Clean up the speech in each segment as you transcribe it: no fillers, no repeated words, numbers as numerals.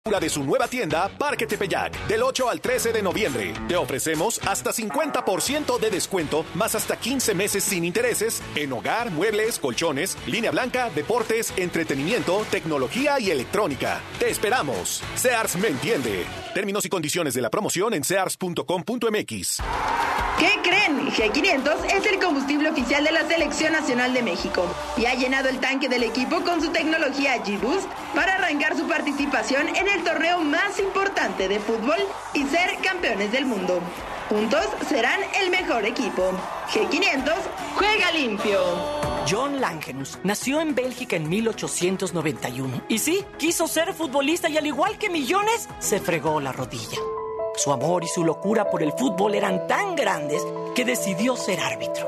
De su nueva tienda Parque Tepeyac, del 8 al 13 de noviembre. Te ofrecemos hasta 50% de descuento, más hasta 15 meses sin intereses, en hogar, muebles, colchones, línea blanca, deportes, entretenimiento, tecnología y electrónica. ¡Te esperamos! Sears me entiende. Términos y condiciones de la promoción en sears.com.mx. ¿Qué creen? G500 es el combustible oficial de la Selección Nacional de México y ha llenado el tanque del equipo con su tecnología G-Boost para arrancar su participación en el torneo más importante de fútbol y ser campeones del mundo. Juntos serán el mejor equipo. G500 juega limpio. John Langenus nació en Bélgica en 1891 y sí, quiso ser futbolista y al igual que millones, se fregó la rodilla. Su amor y su locura por el fútbol eran tan grandes que decidió ser árbitro.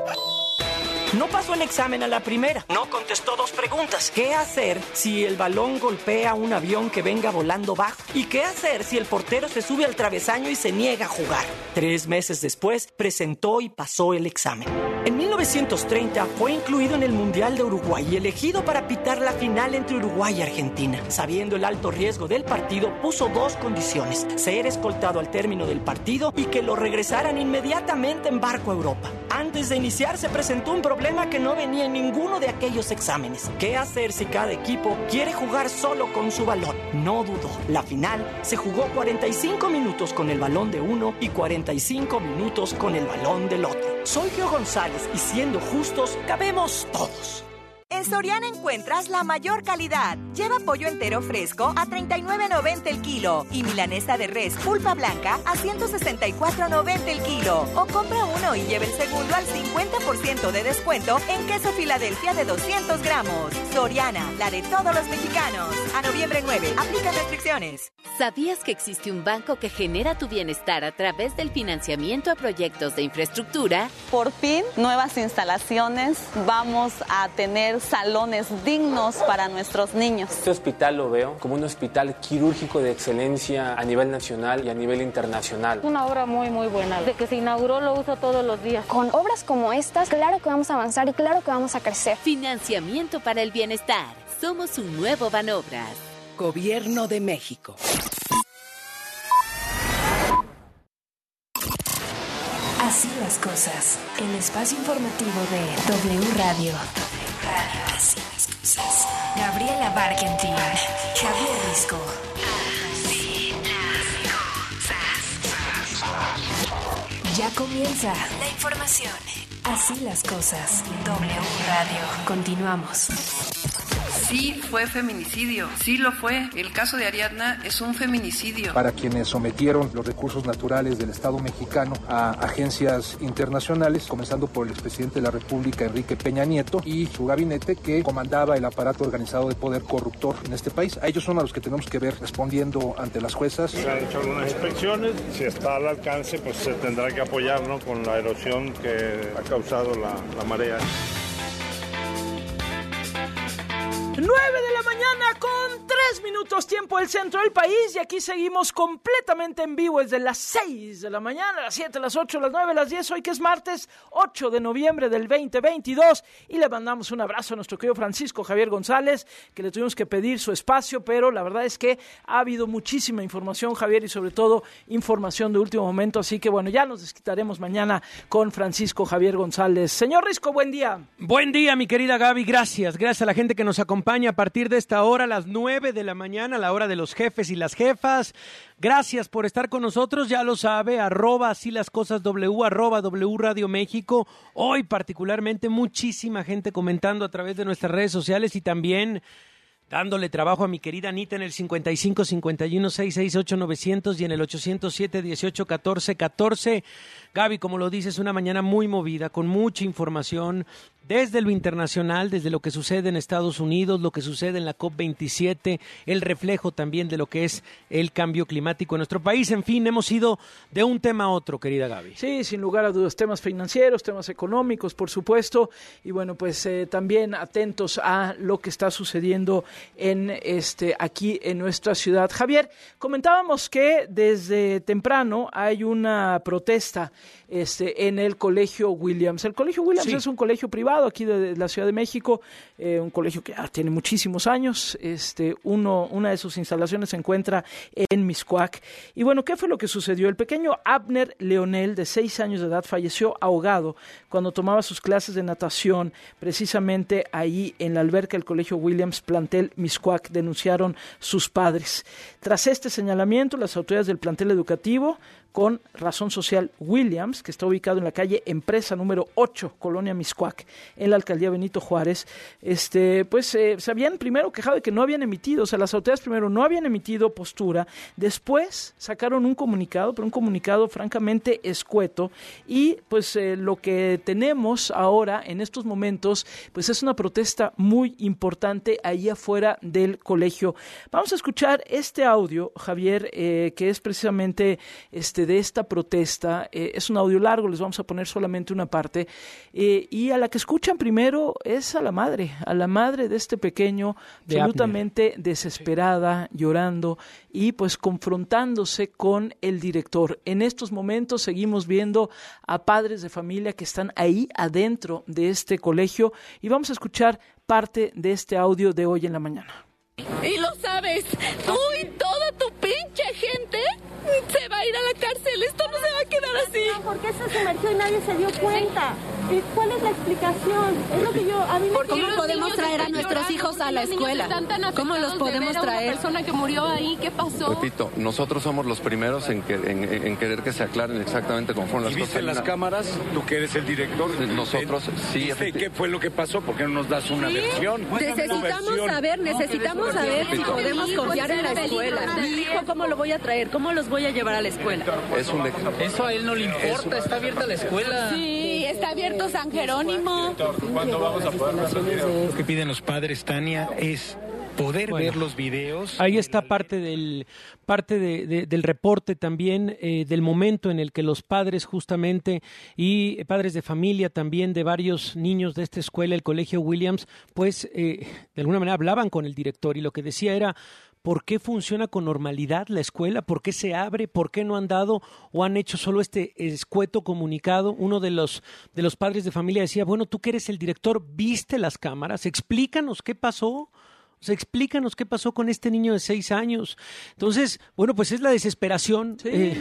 No pasó el examen a la primera. No contestó 2 preguntas. ¿Qué hacer si el balón golpea un avión que venga volando bajo? ¿Y qué hacer si el portero se sube al travesaño y se niega a jugar? 3 meses después, presentó y pasó el examen. En 1930 fue incluido en el Mundial de Uruguay y elegido para pitar la final entre Uruguay y Argentina. Sabiendo el alto riesgo del partido, puso 2 condiciones: ser escoltado al término del partido y que lo regresaran inmediatamente en barco a Europa. Antes de iniciar, se presentó un problema que no venía en ninguno de aquellos exámenes. ¿Qué hacer si cada equipo quiere jugar solo con su balón? No dudó. La final se jugó 45 minutos con el balón de uno y 45 minutos con el balón del otro. Soy Gio González y siendo justos, cabemos todos. En Soriana encuentras la mayor calidad. Lleva pollo entero fresco a $39.90 el kilo y milanesa de res pulpa blanca a $164.90 el kilo. O compra uno y lleve el segundo al 50% de descuento en queso Filadelfia de 200 gramos. Soriana, la de todos los mexicanos. A noviembre 9, aplica restricciones. ¿Sabías que existe un banco que genera tu bienestar a través del financiamiento a proyectos de infraestructura? Por fin, nuevas instalaciones. Vamos a tener salones dignos para nuestros niños. Este hospital lo veo como un hospital quirúrgico de excelencia a nivel nacional y a nivel internacional. Una obra muy buena. Desde que se inauguró lo uso todos los días. Con obras como estas, claro que vamos a avanzar y claro que vamos a crecer. Financiamiento para el bienestar. Somos un nuevo Banobras. Gobierno de México. Así las cosas. El espacio informativo de W Radio. Así las cosas. Gabriela Barkentin, Javier Risco. Así las cosas. Ya comienza la información. Así las cosas. W Radio. Continuamos. Sí, fue feminicidio, sí lo fue. El caso de Ariadna es un feminicidio. Para quienes sometieron los recursos naturales del Estado mexicano a agencias internacionales, comenzando por el expresidente de la República, Enrique Peña Nieto, y su gabinete que comandaba el aparato organizado de poder corruptor en este país. A ellos son a los que tenemos que ver respondiendo ante las juezas. Se han hecho algunas inspecciones, si está al alcance, pues se tendrá que apoyar, ¿no?, con la erosión que ha causado la marea. 9 de la mañana con 3 minutos tiempo del centro del país y aquí seguimos completamente en vivo desde las 6 de la mañana, las 7, las 8, las 9, las 10, hoy que es martes 8 de noviembre del 2022 y le mandamos un abrazo a nuestro querido Francisco Javier González, que le tuvimos que pedir su espacio, pero la verdad es que ha habido muchísima información, Javier, y sobre todo información de último momento, así que bueno, ya nos desquitaremos mañana con Francisco Javier González. Señor Risco, buen día. Buen día, mi querida Gaby, gracias a la gente que nos acompaña a partir de esta hora, a las 9 de la mañana, la hora de los jefes y las jefas. Gracias por estar con nosotros, ya lo sabe, @así las cosas W, @W Radio México. Hoy particularmente muchísima gente comentando a través de nuestras redes sociales y también dándole trabajo a mi querida Anita en el 55 51 668 900 y en el 807 18 14 14. Gaby, como lo dices, una mañana muy movida, con mucha información desde lo internacional, desde lo que sucede en Estados Unidos, lo que sucede en la COP27, el reflejo también de lo que es el cambio climático en nuestro país. En fin, hemos ido de un tema a otro, querida Gaby. Sí, sin lugar a dudas, temas financieros, temas económicos, por supuesto, y bueno, pues también atentos a lo que está sucediendo en aquí en nuestra ciudad. Javier, comentábamos que desde temprano hay una protesta en el Colegio Williams. El Colegio Williams es un colegio privado privado aquí de la Ciudad de México, un colegio que ya tiene muchísimos años. Una de sus instalaciones se encuentra en Mixcoac. Y bueno, ¿qué fue lo que sucedió? El pequeño Abner Leonel, de 6 años de edad, falleció ahogado cuando tomaba sus clases de natación, precisamente ahí en la alberca del Colegio Williams, plantel Mixcoac, denunciaron sus padres. Tras este señalamiento, las autoridades del plantel educativo, con razón social Williams, que está ubicado en la calle Empresa número 8, Colonia Mixcoac, en la alcaldía Benito Juárez, se habían primero quejado de que no habían emitido, o sea, las autoridades primero no habían emitido postura, después sacaron un comunicado, pero un comunicado francamente escueto, y pues lo que tenemos ahora en estos momentos, pues es una protesta muy importante ahí afuera del colegio. Vamos a escuchar este audio, Javier, que es precisamente de esta protesta. Es un audio largo, les vamos a poner solamente una parte, y a la que escuchan primero es a la madre de este pequeño, absolutamente desesperada, llorando y pues confrontándose con el director. En estos momentos seguimos viendo a padres de familia que están ahí adentro de este colegio, y vamos a escuchar parte de este audio de hoy en la mañana. Y lo sabes, tú y toda tu pinche gente se va a ir a la cárcel. Esto no se va a quedar así. ¿Por qué se sumergió y nadie se dio cuenta? ¿Cuál es la explicación? Es lo que ¿Cómo podemos traer a nuestros hijos a la escuela? ¿Cómo los podemos traer? Una persona que murió ahí, ¿qué pasó? Repito, nosotros somos los primeros en querer que se aclaren exactamente cómo fueron las cosas. ¿Viste las cámaras? Tú que eres el director. Nosotros, sí. ¿Qué fue lo que pasó? ¿Por qué no nos das una versión? Necesitamos saber si podemos confiar en la escuela. Mi hijo, ¿cómo lo voy a traer? ¿Cómo los voy a llevar a la escuela? Eso a él no le importa, está abierta la escuela. Sí, está abierto San Jerónimo. ¿Cuándo vamos a poder resolver? Lo que piden los padres, Tania, es poder ver los videos. Ahí está parte del reporte también, del momento en el que los padres justamente y padres de familia también de varios niños de esta escuela, el Colegio Williams, pues de alguna manera hablaban con el director, y lo que decía era: ¿por qué funciona con normalidad la escuela? ¿Por qué se abre? ¿Por qué no han dado o han hecho solo este escueto comunicado? Uno de los padres de familia decía: bueno, tú que eres el director, ¿viste las cámaras? Explícanos qué pasó. Explícanos qué pasó con este niño de 6 años. Entonces, bueno, pues es la desesperación,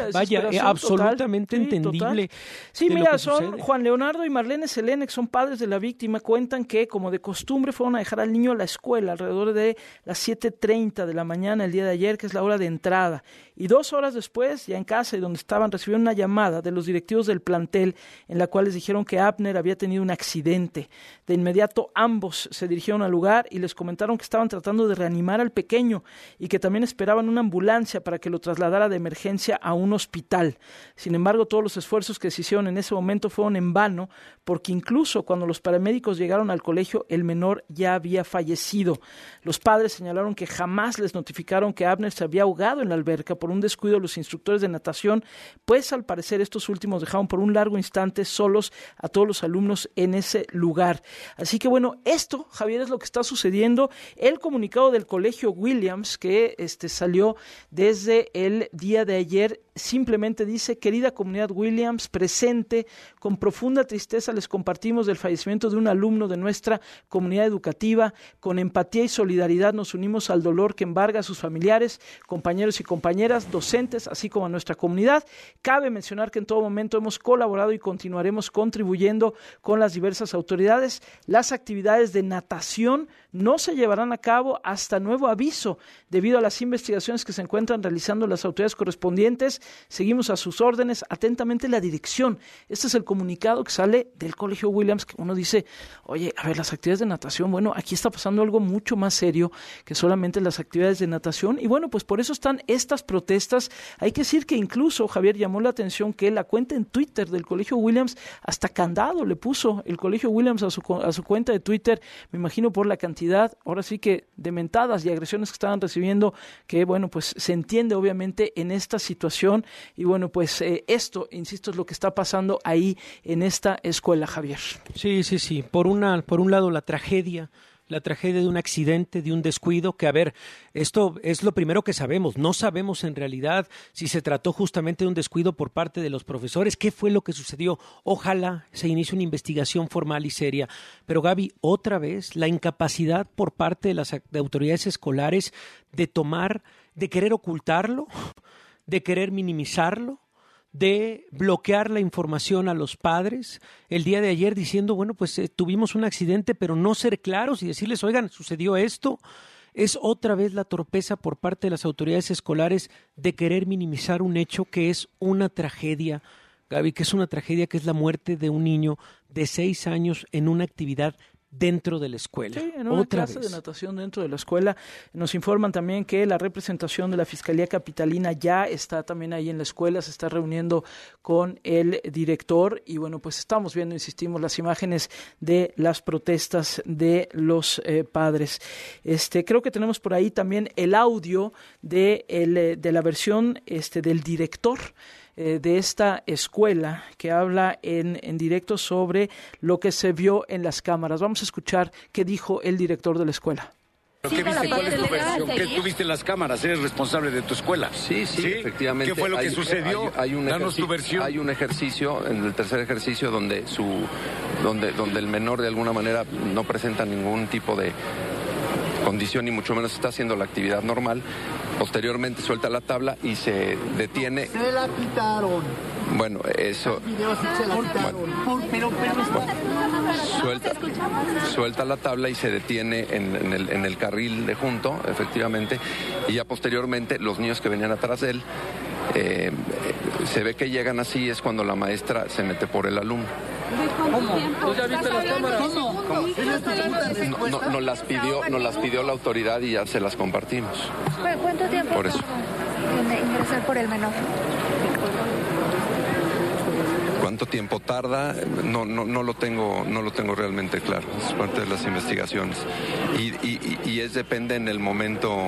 absolutamente entendible. Sí, mira, son Juan Leonardo y Marlene Selene, que son padres de la víctima, cuentan que, como de costumbre, fueron a dejar al niño a la escuela alrededor de las 7:30 de la mañana el día de ayer, que es la hora de entrada. Y 2 horas después, ya en casa y donde estaban, recibieron una llamada de los directivos del plantel en la cual les dijeron que Abner había tenido un accidente. De inmediato, ambos se dirigieron al lugar y les comentaron que estaban tratando de reanimar al pequeño y que también esperaban una ambulancia para que lo trasladara de emergencia a un hospital. Sin embargo, todos los esfuerzos que se hicieron en ese momento fueron en vano, porque incluso cuando los paramédicos llegaron al colegio, el menor ya había fallecido. Los padres señalaron que jamás les notificaron que Abner se había ahogado en la alberca por un descuido de los instructores de natación, pues al parecer estos últimos dejaron por un largo instante solos a todos los alumnos en ese lugar. Así que bueno, esto, Javier, es lo que está sucediendo. El comunicado del Colegio Williams, que salió desde el día de ayer, simplemente dice: querida comunidad Williams, presente, con profunda tristeza les compartimos del fallecimiento de un alumno de nuestra comunidad educativa. Con empatía y solidaridad nos unimos al dolor que embarga a sus familiares, compañeros y compañeras, docentes, así como a nuestra comunidad. Cabe mencionar que en todo momento hemos colaborado y continuaremos contribuyendo con las diversas autoridades. Las actividades de natación no se llevarán a cabo hasta nuevo aviso, debido a las investigaciones que se encuentran realizando las autoridades correspondientes. Seguimos a sus órdenes. Atentamente, la dirección. Este es el comunicado que sale del Colegio Williams, que uno dice: oye, a ver, las actividades de natación, bueno, aquí está pasando algo mucho más serio que solamente las actividades de natación. Y bueno, pues por eso están estas protestas. Hay que decir que incluso, Javier, llamó la atención que la cuenta en Twitter del Colegio Williams, hasta candado le puso el Colegio Williams a su cuenta de Twitter, me imagino por la cantidad, ahora sí que de mentadas y agresiones que estaban recibiendo, que bueno, pues se entiende obviamente en esta situación. Y bueno, pues esto, insisto, es lo que está pasando ahí en esta escuela, Javier. Sí. Por un lado, la tragedia la tragedia de un accidente, de un descuido, que a ver, esto es lo primero que sabemos. No sabemos en realidad si se trató justamente de un descuido por parte de los profesores, qué fue lo que sucedió. Ojalá se inicie una investigación formal y seria. Pero Gaby, otra vez, la incapacidad por parte de las autoridades escolares de querer ocultarlo, de querer minimizarlo, de bloquear la información a los padres el día de ayer diciendo, bueno, pues tuvimos un accidente, pero no ser claros y decirles, oigan, sucedió esto. Es otra vez la torpeza por parte de las autoridades escolares de querer minimizar un hecho que es una tragedia, Gaby, que es una tragedia, que es la muerte de un niño de 6 años en una actividad dentro de la escuela. Sí, en una clase de natación dentro de la escuela. Nos informan también que la representación de la Fiscalía Capitalina ya está también ahí en la escuela, se está reuniendo con el director y bueno, pues estamos viendo, insistimos, las imágenes de las protestas de los padres. Creo que tenemos por ahí también el audio de la versión del director de esta escuela, que habla en directo sobre lo que se vio en las cámaras. Vamos a escuchar qué dijo el director de la escuela. ¿Qué viste? ¿Cuál es tu versión? ¿Qué tuviste en las cámaras? ¿Eres responsable de tu escuela? Sí, efectivamente. ¿Qué fue lo que sucedió? Danos tu versión. Hay un ejercicio, en el tercer ejercicio, donde el menor de alguna manera no presenta ningún tipo de condición, ni mucho menos está haciendo la actividad normal. Posteriormente suelta la tabla y se detiene. Se la quitaron. Bueno, eso. Suelta la tabla y se detiene en el carril de junto, efectivamente, y ya posteriormente los niños que venían atrás de él, se ve que llegan así, es cuando la maestra se mete por el alumno. ¿Cómo? ¿Ya viste las cámaras? ¿Cómo? Nos las pidió la autoridad y ya se las compartimos. ¿Cuánto tiempo por eso ingresar por el menor? ¿Cuánto tiempo tarda? No lo tengo realmente claro. Es parte de las investigaciones y depende en el momento.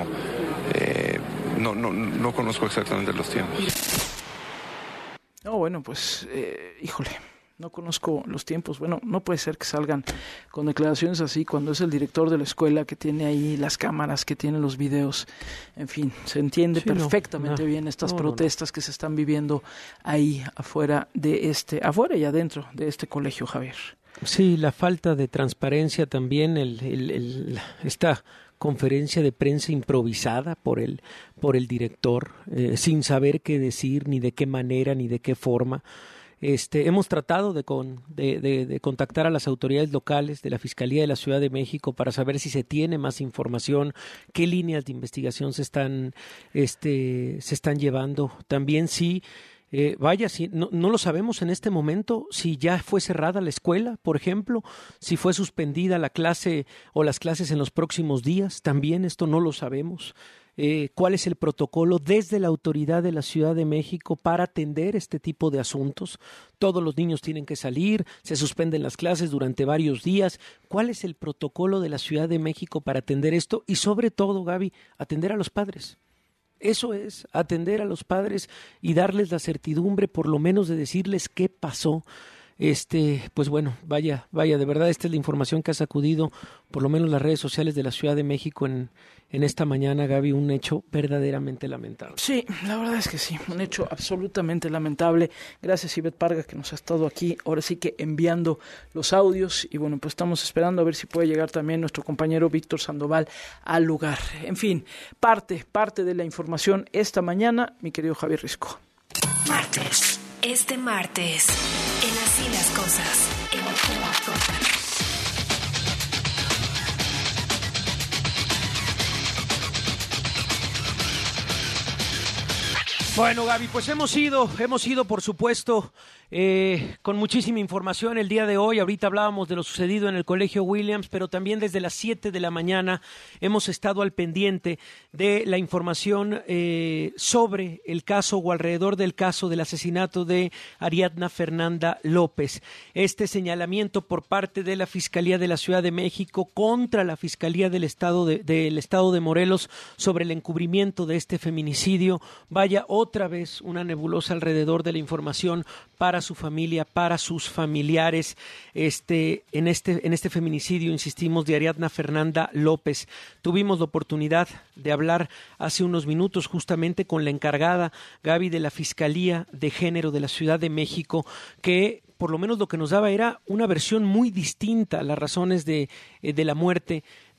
No conozco exactamente los tiempos. No, bueno, pues, híjole. No conozco los tiempos. Bueno, no puede ser que salgan con declaraciones así cuando es el director de la escuela que tiene ahí las cámaras, que tiene los videos. En fin, se entiende perfectamente bien estas protestas que se están viviendo ahí afuera y adentro de este colegio, Javier. Sí, la falta de transparencia también, esta conferencia de prensa improvisada por el director, sin saber qué decir, ni de qué manera, ni de qué forma. Hemos tratado de contactar a las autoridades locales de la Fiscalía de la Ciudad de México para saber si se tiene más información, qué líneas de investigación se están llevando. También si no lo sabemos en este momento, si ya fue cerrada la escuela, por ejemplo, si fue suspendida la clase o las clases en los próximos días, también esto no lo sabemos. ¿Cuál es el protocolo desde la autoridad de la Ciudad de México para atender este tipo de asuntos? Todos los niños tienen que salir, se suspenden las clases durante varios días. ¿Cuál es el protocolo de la Ciudad de México para atender esto? Y sobre todo, Gaby, atender a los padres. Eso es, atender a los padres y darles la certidumbre, por lo menos de decirles qué pasó. Pues bueno, vaya, de verdad, esta es la información que ha sacudido por lo menos las redes sociales de la Ciudad de México en esta mañana, Gaby, un hecho verdaderamente lamentable. Sí, la verdad es que sí, un hecho absolutamente lamentable. Gracias, Ivette Parga, que nos ha estado aquí, ahora sí que enviando los audios, y bueno, pues estamos esperando a ver si puede llegar también nuestro compañero Víctor Sandoval al lugar. En fin, parte de la información esta mañana, mi querido Javier Risco. Este martes, en Así las Cosas, Bueno, Gaby, pues hemos ido, por supuesto, con muchísima información el día de hoy. Ahorita hablábamos de lo sucedido en el Colegio Williams, pero también desde las 7 de la mañana hemos estado al pendiente de la información sobre el caso o alrededor del caso del asesinato de Ariadna Fernanda López. Este señalamiento por parte de la Fiscalía de la Ciudad de México contra la Fiscalía del Estado de Morelos sobre el encubrimiento de este feminicidio. Vaya, otra vez una nebulosa alrededor de la información para su familia, para sus familiares, en este feminicidio, insistimos, de Ariadna Fernanda López. Tuvimos la oportunidad de hablar hace unos minutos justamente con la encargada, Gaby, de la Fiscalía de Género de la Ciudad de México, que por lo menos lo que nos daba era una versión muy distinta a las razones de la muerte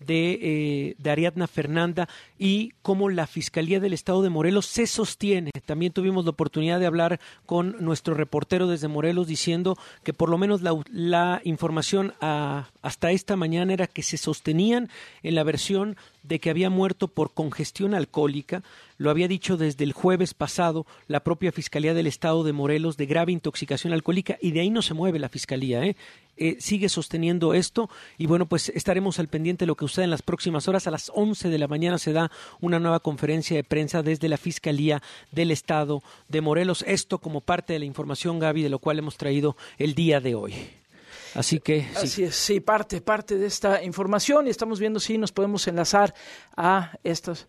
de Ariadna Fernanda y cómo la Fiscalía del Estado de Morelos se sostiene. También tuvimos la oportunidad de hablar con nuestro reportero desde Morelos diciendo que por lo menos la información hasta esta mañana era que se sostenían en la versión de que había muerto por congestión alcohólica. Lo había dicho desde el jueves pasado la propia Fiscalía del Estado de Morelos, de grave intoxicación alcohólica, y de ahí no se mueve la Fiscalía, sigue sosteniendo esto, y bueno, pues estaremos al pendiente de lo que suceda en las próximas horas. A las 11 de la mañana se da una nueva conferencia de prensa desde la Fiscalía del Estado de Morelos. Esto como parte de la información, Gaby, de lo cual hemos traído el día de hoy. Así que sí. Así es, sí, parte de esta información, y estamos viendo si nos podemos enlazar a estas.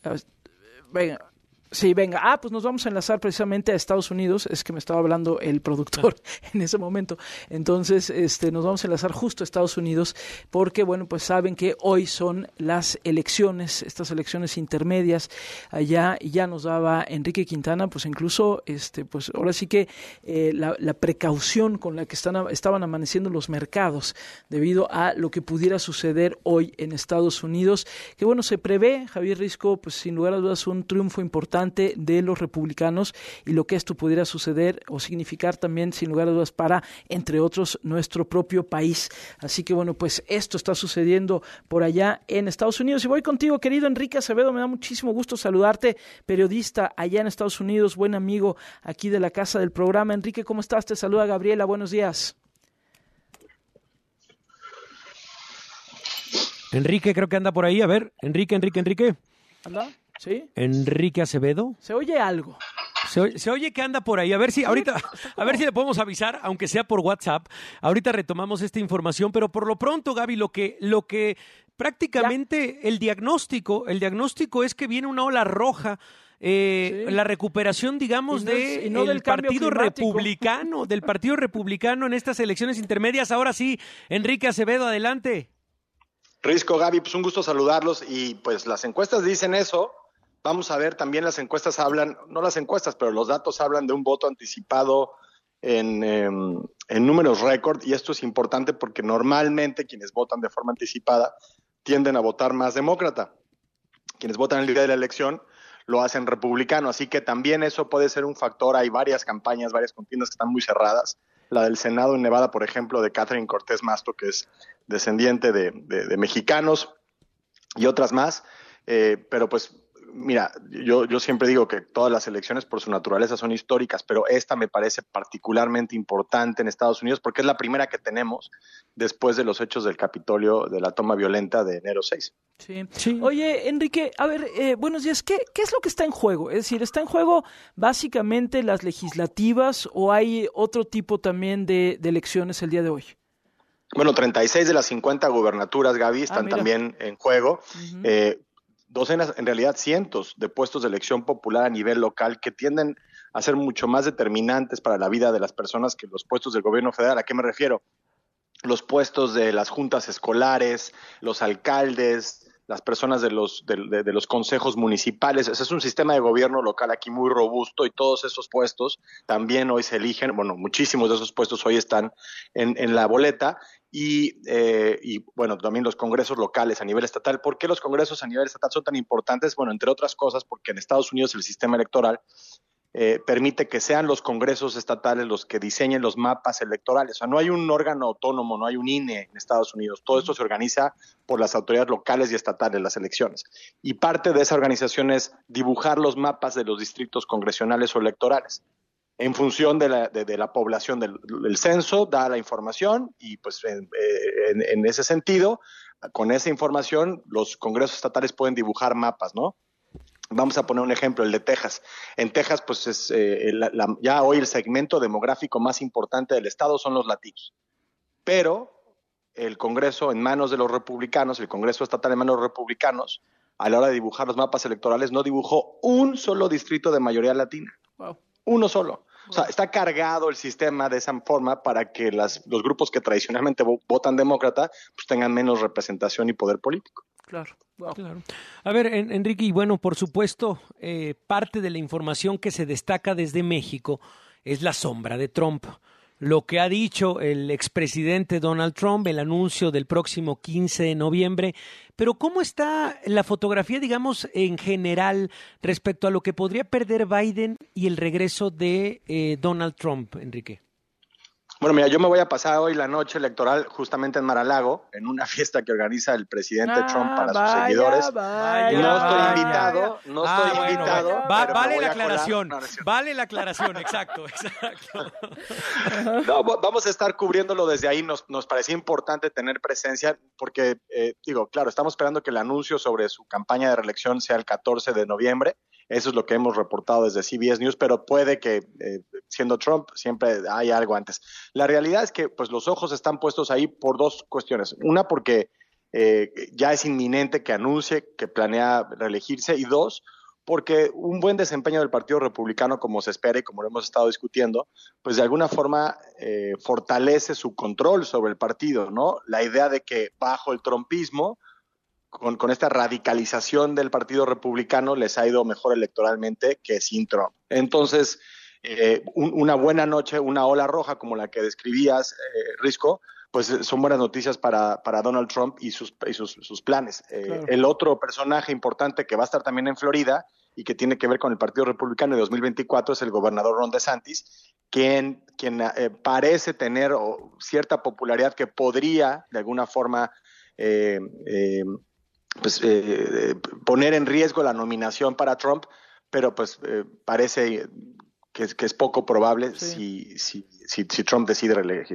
Venga. Sí, venga. Pues nos vamos a enlazar precisamente a Estados Unidos. Es que me estaba hablando el productor en ese momento. Entonces, nos vamos a enlazar justo a Estados Unidos porque, bueno, pues saben que hoy son las elecciones, estas elecciones intermedias allá, y ya nos daba Enrique Quintana, pues incluso, pues ahora sí que la precaución con la que estaban amaneciendo los mercados debido a lo que pudiera suceder hoy en Estados Unidos, que bueno, se prevé, Javier Risco, pues sin lugar a dudas un triunfo importante de los republicanos, y lo que esto pudiera suceder o significar también, sin lugar a dudas, para, entre otros, nuestro propio país. Así que bueno, pues esto está sucediendo por allá en Estados Unidos. Y voy contigo, querido Enrique Acevedo, me da muchísimo gusto saludarte, periodista allá en Estados Unidos, buen amigo aquí de la casa del programa. Enrique, ¿cómo estás? Te saluda Gabriela, buenos días. Enrique, creo que anda por ahí. A ver, Enrique. ¿Anda? ¿Sí? Enrique Acevedo. ¿Se oye algo? Se oye que anda por ahí. A ver si ahorita, a ver si le podemos avisar, aunque sea por WhatsApp. Ahorita retomamos esta información, pero por lo pronto, Gaby, lo que prácticamente el diagnóstico es que viene una ola roja. La recuperación, digamos, del Partido Republicano en estas elecciones intermedias. Ahora sí, Enrique Acevedo, adelante. Risco, Gaby, pues un gusto saludarlos, y pues las encuestas dicen eso. Vamos a ver, también las encuestas hablan, no las encuestas, pero los datos hablan de un voto anticipado en números récord, y esto es importante porque normalmente quienes votan de forma anticipada tienden a votar más demócrata. Quienes votan el día de la elección lo hacen republicano, así que también eso puede ser un factor. Hay varias campañas, varias contiendas que están muy cerradas. La del Senado en Nevada, por ejemplo, de Catherine Cortés Masto, que es descendiente de mexicanos, y otras más. Pero pues, mira, yo siempre digo que todas las elecciones por su naturaleza son históricas, pero esta me parece particularmente importante en Estados Unidos porque es la primera que tenemos después de los hechos del Capitolio, de la toma violenta de enero 6. Sí. Oye, Enrique, a ver, buenos días. ¿Qué es lo que está en juego? Es decir, ¿está en juego básicamente las legislativas o hay otro tipo también de elecciones el día de hoy? Bueno, 36 de las 50 gubernaturas, Gaby, están también en juego. Uh-huh. Docenas, en realidad cientos de puestos de elección popular a nivel local que tienden a ser mucho más determinantes para la vida de las personas que los puestos del gobierno federal. ¿A qué me refiero? Los puestos de las juntas escolares, los alcaldes, las personas de los consejos municipales. Ese es un sistema de gobierno local aquí muy robusto, y todos esos puestos también hoy se eligen. Bueno, muchísimos de esos puestos hoy están en la boleta. Y bueno, también los congresos locales a nivel estatal. ¿Por qué los congresos a nivel estatal son tan importantes? Bueno, entre otras cosas, porque en Estados Unidos el sistema electoral permite que sean los congresos estatales los que diseñen los mapas electorales. O sea, no hay un órgano autónomo, no hay un INE en Estados Unidos. Todo esto se organiza por las autoridades locales y estatales, las elecciones. Y parte de esa organización es dibujar los mapas de los distritos congresionales o electorales. En función de la población del censo, da la información, y pues en ese sentido, con esa información, los congresos estatales pueden dibujar mapas, ¿no? Vamos a poner un ejemplo, el de Texas. En Texas, pues es ya hoy el segmento demográfico más importante del estado son los latinos. Pero el Congreso en manos de los republicanos, el Congreso estatal en manos de los republicanos, a la hora de dibujar los mapas electorales, no dibujó un solo distrito de mayoría latina. Wow. Uno solo. O sea, está cargado el sistema de esa forma para que los grupos que tradicionalmente votan demócrata pues tengan menos representación y poder político. Claro. Wow. Claro. A ver, Enrique, y bueno, por supuesto, parte de la información que se destaca desde México es la sombra de Trump. Lo que ha dicho el expresidente Donald Trump, el anuncio del próximo 15 de noviembre. Pero ¿cómo está la fotografía, digamos, en general respecto a lo que podría perder Biden y el regreso de Donald Trump, Enrique? Bueno, mira, yo me voy a pasar hoy la noche electoral justamente en Mar-a-Lago, en una fiesta que organiza el presidente Trump para sus seguidores. No estoy invitado. Vale la aclaración, exacto. No, vamos a estar cubriéndolo desde ahí. Nos parecía importante tener presencia porque, claro, estamos esperando que el anuncio sobre su campaña de reelección sea el 14 de noviembre. Eso es lo que hemos reportado desde CBS News, pero puede que, siendo Trump, siempre hay algo antes. La realidad es que pues, los ojos están puestos ahí por dos cuestiones. Una, porque ya es inminente que anuncie que planea reelegirse, y dos, porque un buen desempeño del Partido Republicano, como se espera y como lo hemos estado discutiendo, pues de alguna forma fortalece su control sobre el partido, ¿no? La idea de que bajo el trumpismo, con esta radicalización del Partido Republicano, les ha ido mejor electoralmente que sin Trump. Entonces, una buena noche, una ola roja como la que describías, Risco, pues son buenas noticias para Donald Trump y sus planes. Claro. El otro personaje importante que va a estar también en Florida y que tiene que ver con el Partido Republicano de 2024 es el gobernador Ron DeSantis, quien parece tener cierta popularidad que podría, de alguna forma, poner en riesgo la nominación para Trump, pero pues parece que es poco probable si Trump decide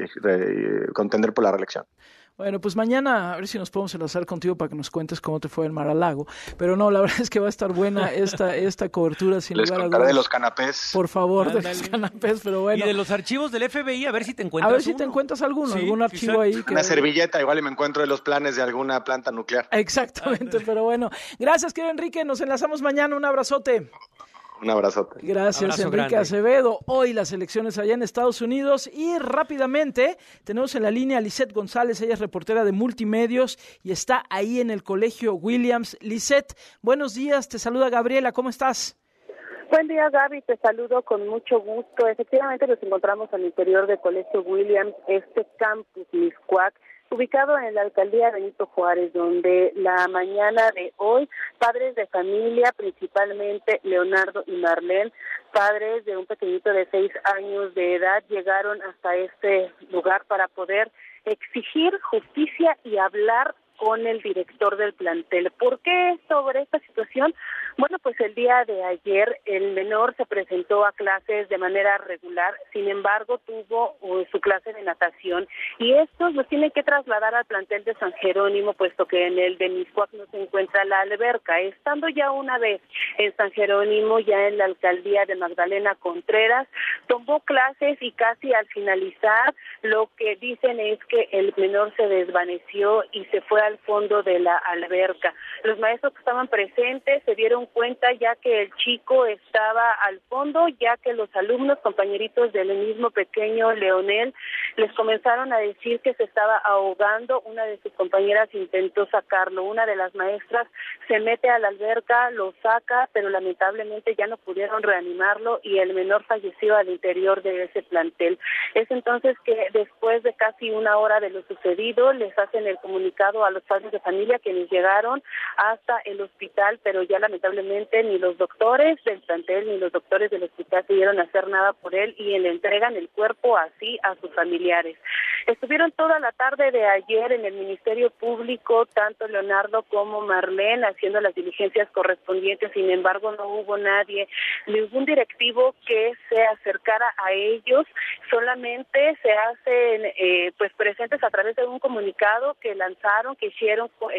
contender por la reelección. Bueno, pues mañana a ver si nos podemos enlazar contigo para que nos cuentes cómo te fue en Mar-a-Lago. Pero no, la verdad es que va a estar buena esta cobertura, sin lugar a dudas. Les contaré de los canapés. Por favor, de los canapés, pero bueno. Y de los archivos del FBI, a ver si te encuentras A ver si te encuentras algún archivo ahí. Una servilleta, igual y me encuentro de los planes de alguna planta nuclear. Exactamente, pero bueno. Gracias, querido Enrique, nos enlazamos mañana, un abrazote. Un abrazote. Gracias, Abrazo Enrique grande. Acevedo. Hoy las elecciones allá en Estados Unidos y rápidamente tenemos en la línea a Lisette González, ella es reportera de Multimedios y está ahí en el Colegio Williams. Lisette, buenos días, te saluda Gabriela, ¿cómo estás? Buen día, Gaby, te saludo con mucho gusto. Efectivamente nos encontramos al interior del Colegio Williams, este campus Mixcoac, ubicado en la alcaldía Benito Juárez, donde la mañana de hoy, padres de familia, principalmente Leonardo y Marlene, padres de un pequeñito de 6 años de edad, llegaron hasta este lugar para poder exigir justicia y hablar con el director del plantel. ¿Por qué sobre esta situación? Bueno, pues el día de ayer el menor se presentó a clases de manera regular, sin embargo tuvo su clase de natación y estos los tienen que trasladar al plantel de San Jerónimo, puesto que en el de Mixcoac no se encuentra la alberca. Estando ya una vez en San Jerónimo, ya en la alcaldía de Magdalena Contreras, tomó clases y casi al finalizar lo que dicen es que el menor se desvaneció y se fue al fondo de la alberca. Los maestros que estaban presentes se dieron cuenta ya que el chico estaba al fondo, ya que los alumnos, compañeritos del mismo pequeño Leonel, les comenzaron a decir que se estaba ahogando. Una de sus compañeras intentó sacarlo, una de las maestras se mete a la alberca, lo saca, pero lamentablemente ya no pudieron reanimarlo y el menor falleció al interior de ese plantel. Es entonces que después de casi una hora de lo sucedido, les hacen el comunicado a los padres de familia, quienes llegaron hasta el hospital, pero ya lamentablemente ni los doctores del plantel ni los doctores del hospital pudieron hacer nada por él y le entregan el cuerpo así a sus familiares. Estuvieron toda la tarde de ayer en el Ministerio Público, tanto Leonardo como Marlene, haciendo las diligencias correspondientes. Sin embargo, no hubo nadie, ningún directivo que se acercara a ellos. Solamente se hacen presentes a través de un comunicado que lanzaron, que hicieron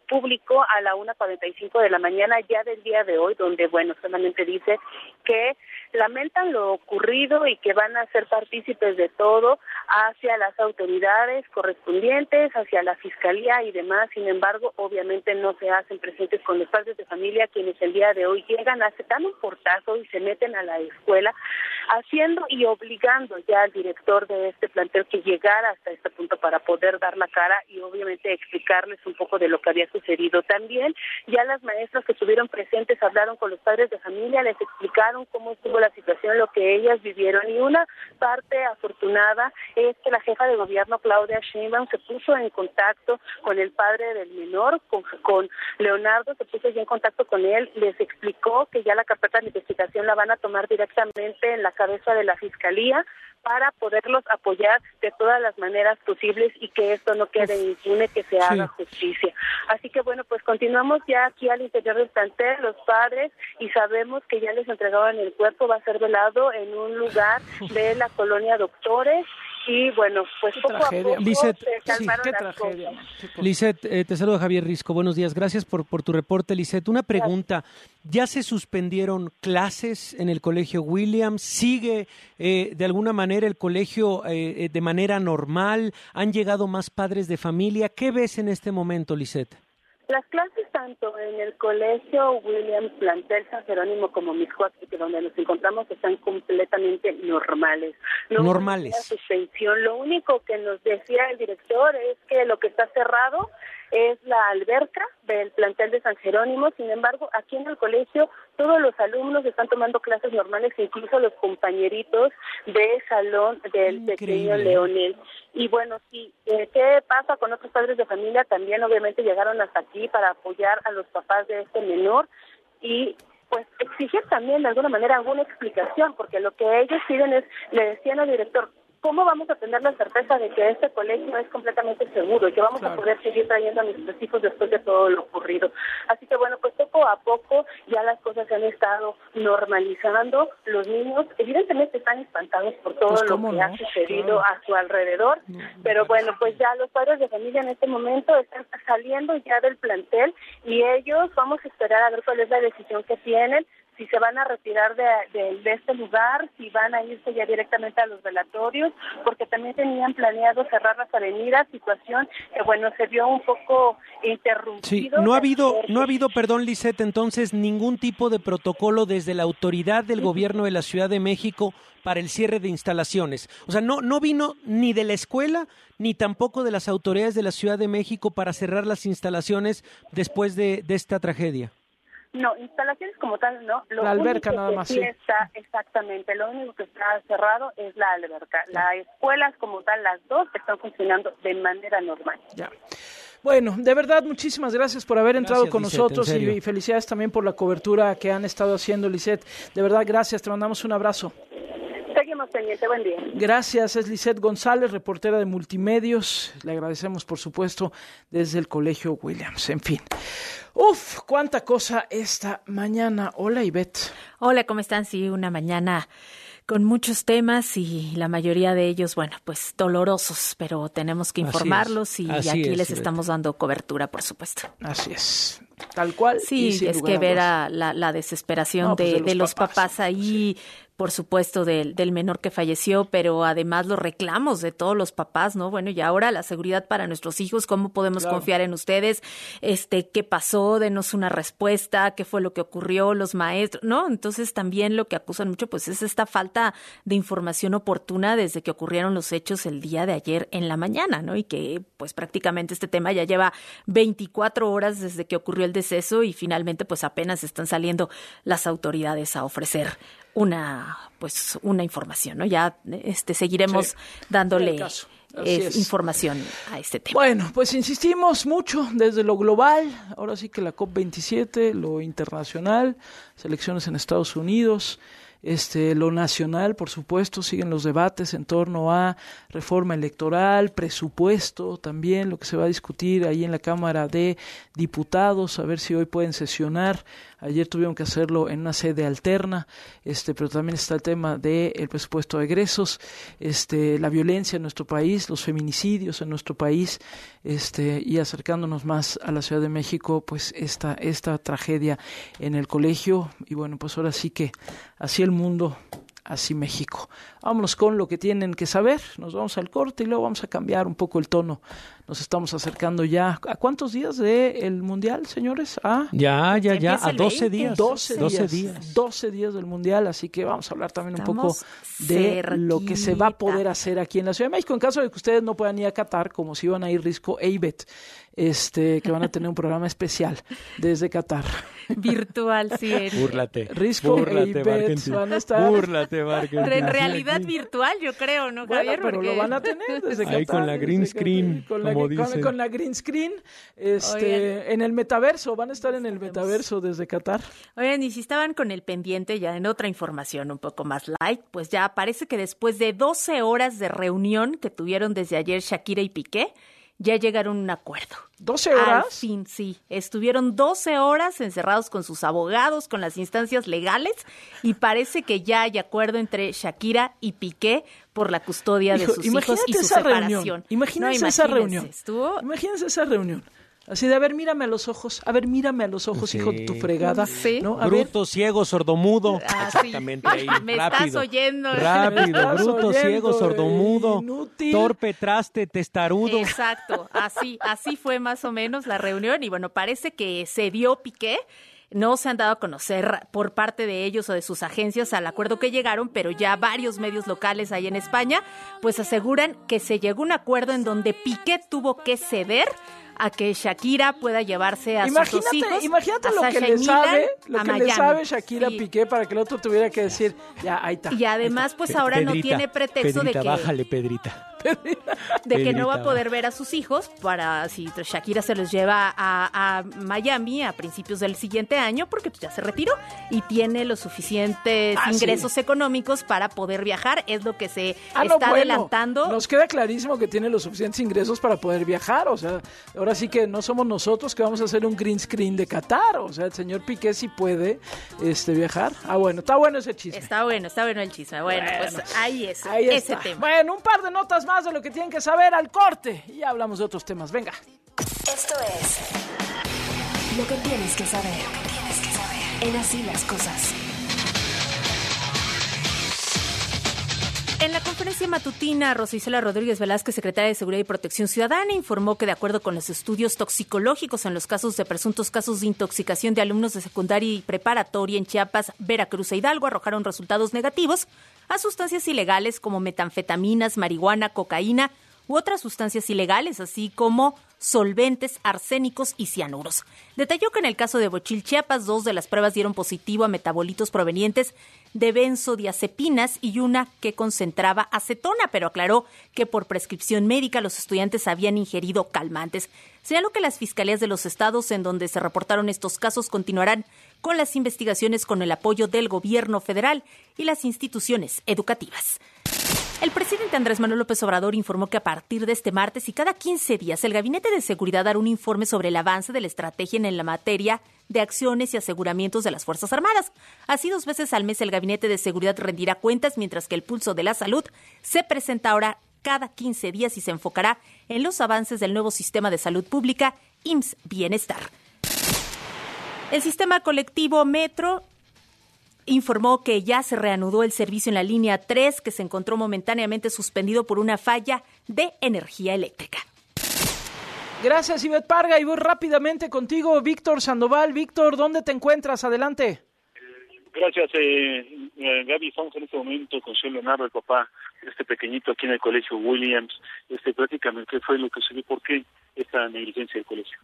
público a la 1:45 de la mañana ya del día de hoy, donde, solamente dice que lamentan lo ocurrido y que van a ser partícipes de todo hacia las autoridades correspondientes, hacia la fiscalía y demás. Sin embargo, obviamente no se hacen presentes con los padres de familia, quienes el día de hoy llegan, dan un portazo y se meten a la escuela, haciendo y obligando ya al director de este plantel que llegara hasta este punto para poder dar la cara y obviamente explicarles un poco de lo que había sucedido. También ya las maestras que estuvieron presentes hablaron con los padres de familia, les explicaron cómo estuvo la situación, lo que ellas vivieron, y una parte afortunada es que la jefa de gobierno, Claudia Sheinbaum, se puso en contacto con el padre del menor, con Leonardo, se puso ya en contacto con él, les explicó que ya la carpeta de investigación la van a tomar directamente en la cabeza de la fiscalía para poderlos apoyar de todas las maneras posibles y que esto no quede impune, que se haga justicia. Así que pues continuamos ya aquí al interior del plantel, los padres, y sabemos que ya les entregaban el cuerpo, va a ser velado en un lugar de la colonia Doctores. Y poco a poco Lisette, se calmaron las cosas. Lisette, te saludo Javier Risco, buenos días, gracias por tu reporte. Lisette, una pregunta, ¿ya se suspendieron clases en el Colegio Williams? ¿Sigue de alguna manera el colegio de manera normal? ¿Han llegado más padres de familia? ¿Qué ves en este momento, Lisette? Las clases tanto en el Colegio Williams, plantel San Jerónimo, como Mixcoac, donde nos encontramos, están completamente normales. Normales. Suspensión. Lo único que nos decía el director es que lo que está cerrado es la alberca del plantel de San Jerónimo. Sin embargo, aquí en el colegio todos los alumnos están tomando clases normales, incluso los compañeritos de salón del pequeño Leonel. Y sí, ¿qué pasa con otros padres de familia? También obviamente llegaron hasta aquí para apoyar a los papás de este menor y exigir también de alguna manera alguna explicación, porque lo que ellos piden es, le decían al director, ¿cómo vamos a tener la certeza de que este colegio es completamente seguro y que vamos a poder seguir trayendo a nuestros hijos después de todo lo ocurrido? Así que poco a poco ya las cosas se han estado normalizando. Los niños evidentemente están espantados por todo lo que ha sucedido a su alrededor, pero ya los padres de familia en este momento están saliendo ya del plantel y ellos vamos a esperar a ver cuál es la decisión que tienen, si se van a retirar de este lugar, si van a irse ya directamente a los velatorios, porque también tenían planeado cerrar las avenidas, situación que se vio un poco interrumpido. Sí, no ha habido, perdón Lisette, entonces ningún tipo de protocolo desde la autoridad del gobierno de la Ciudad de México para el cierre de instalaciones. O sea, no vino ni de la escuela ni tampoco de las autoridades de la Ciudad de México para cerrar las instalaciones después de esta tragedia. No, instalaciones como tal, no. La alberca nada más, sí. Está, exactamente, lo único que está cerrado es la alberca. Las escuelas como tal, las dos, están funcionando de manera normal. Ya. Bueno, de verdad, muchísimas gracias por haber entrado con Lisette, nosotros y felicidades también por la cobertura que han estado haciendo, Lisette. De verdad, gracias, te mandamos un abrazo. Seguimos pendiente, buen día. Gracias, es Lisette González, reportera de Multimedios. Le agradecemos, por supuesto, desde el Colegio Williams. En fin. Uf, cuánta cosa esta mañana. Hola, Ivette. Hola, ¿cómo están? Sí, una mañana con muchos temas y la mayoría de ellos, dolorosos, pero tenemos que informarlos y aquí les estamos dando cobertura, por supuesto. Así es, tal cual. Sí, es que ver a la desesperación de los papás ahí, por supuesto, del menor que falleció, pero además los reclamos de todos los papás, ¿no? Bueno, y ahora la seguridad para nuestros hijos, ¿cómo podemos confiar en ustedes? ¿Qué pasó? Denos una respuesta, ¿qué fue lo que ocurrió? Los maestros, ¿no? Entonces también lo que acusan mucho, es esta falta de información oportuna desde que ocurrieron los hechos el día de ayer en la mañana, ¿no? Y que, prácticamente este tema ya lleva 24 horas desde que ocurrió el deceso y finalmente, apenas están saliendo las autoridades a ofrecer una información, ¿no? Ya seguiremos dándole información a este tema. Bueno, insistimos mucho desde lo global, ahora sí que la COP27, lo internacional, elecciones en Estados Unidos, lo nacional, por supuesto, siguen los debates en torno a reforma electoral, presupuesto también, lo que se va a discutir ahí en la Cámara de Diputados, a ver si hoy pueden sesionar Ayer tuvieron que hacerlo en una sede alterna, pero también está el tema del presupuesto de egresos, la violencia en nuestro país, los feminicidios en nuestro país, y acercándonos más a la Ciudad de México, pues esta tragedia en el colegio. Y bueno, pues ahora sí que así el mundo, así México. Vámonos con lo que tienen que saber. Nos vamos al corte y luego vamos a cambiar un poco el tono. Nos estamos acercando ya. ¿A cuántos días del Mundial, señores? Ya, a 12 días. 12 días del Mundial, así que vamos a hablar también un poco de lo que se va a poder hacer aquí en la Ciudad de México, en caso de que ustedes no puedan ir a Qatar, como si iban a ir Risco e Ivette, que van a tener un programa especial desde Qatar. Virtual, sí. Búrlate. Risco e Ivette van a estar. Búrlate, Marketing. En realidad virtual, yo creo, ¿no, Javier? Pero lo van a tener desde Qatar. Ahí con la green screen, con la green screen, en el metaverso, van a estar en el metaverso desde Qatar. Oigan, y si estaban con el pendiente ya en otra información un poco más light, pues ya parece que después de 12 horas de reunión que tuvieron desde ayer Shakira y Piqué, ya llegaron a un acuerdo. ¿12 horas? Al fin, sí. Estuvieron 12 horas encerrados con sus abogados, con las instancias legales, y parece que ya hay acuerdo entre Shakira y Piqué por la custodia de sus hijos y su separación. Imagínense esa reunión. Imagínense esa reunión. Así de, a ver, mírame a los ojos, sí. Hijo de tu fregada. Sí. ¿No? Bruto, ciego, sordomudo. Exactamente, sí. ahí, Me rápido. estás oyendo. Rápido, bruto, ciego, sordomudo, inútil. Torpe, traste, testarudo. Exacto, así fue más o menos la reunión, y bueno, parece que se dio Piqué. No se han dado a conocer por parte de ellos o de sus agencias al acuerdo que llegaron, pero ya varios medios locales ahí en España pues aseguran que se llegó a un acuerdo en donde Piqué tuvo que ceder a que Shakira pueda llevarse a sus dos hijos. Imagínate lo que le sabe Shakira Piqué para que el otro tuviera que decir, ya, ahí está. Y además, pues ahora Pedrita, no tiene pretexto Pedrita, de que... Bájale, Pedrita. De que no va a poder ver a sus hijos para si Shakira se los lleva a Miami a principios del siguiente año, porque pues ya se retiró y tiene los suficientes ingresos económicos para poder viajar. Es lo que se está adelantando. Nos queda clarísimo que tiene los suficientes ingresos para poder viajar. O sea, ahora sí que no somos nosotros que vamos a hacer un green screen de Qatar. O sea, el señor Piqué sí puede viajar. Bueno, está bueno ese chisme. Está bueno el chisme. Bueno, pues ahí está. Ese tema. Bueno, un par de notas más de lo que tienen que saber al corte y ya hablamos de otros temas. Venga. Esto es lo que tienes que saber. En Así las Cosas. En la conferencia matutina, Rosa Isela Rodríguez Velázquez, secretaria de Seguridad y Protección Ciudadana, informó que de acuerdo con los estudios toxicológicos en los casos de presuntos casos de intoxicación de alumnos de secundaria y preparatoria en Chiapas, Veracruz e Hidalgo arrojaron resultados negativos a sustancias ilegales como metanfetaminas, marihuana, cocaína u otras sustancias ilegales, así como solventes, arsénicos y cianuros. Detalló que en el caso de Bochil, Chiapas, 2 de las pruebas dieron positivo a metabolitos provenientes de benzodiazepinas y una que concentraba acetona, pero aclaró que por prescripción médica los estudiantes habían ingerido calmantes. Señaló que las fiscalías de los estados en donde se reportaron estos casos continuarán con las investigaciones con el apoyo del gobierno federal y las instituciones educativas. El presidente Andrés Manuel López Obrador informó que a partir de este martes y cada 15 días el Gabinete de Seguridad dará un informe sobre el avance de la estrategia en la materia de acciones y aseguramientos de las Fuerzas Armadas. Así 2 veces al mes el Gabinete de Seguridad rendirá cuentas, mientras que el pulso de la salud se presenta ahora cada 15 días y se enfocará en los avances del nuevo sistema de salud pública IMSS Bienestar. El sistema colectivo Metro informó que ya se reanudó el servicio en la línea 3, que se encontró momentáneamente suspendido por una falla de energía eléctrica. Gracias, Ivette Parga, y voy rápidamente contigo, Víctor Sandoval. Víctor, ¿dónde te encuentras? Adelante. Gracias, Gaby. Estamos en este momento con señor Leonardo, el papá de este pequeñito aquí en el colegio Williams. Prácticamente, ¿qué fue lo que se dio? ¿Por qué esta negligencia del colegio?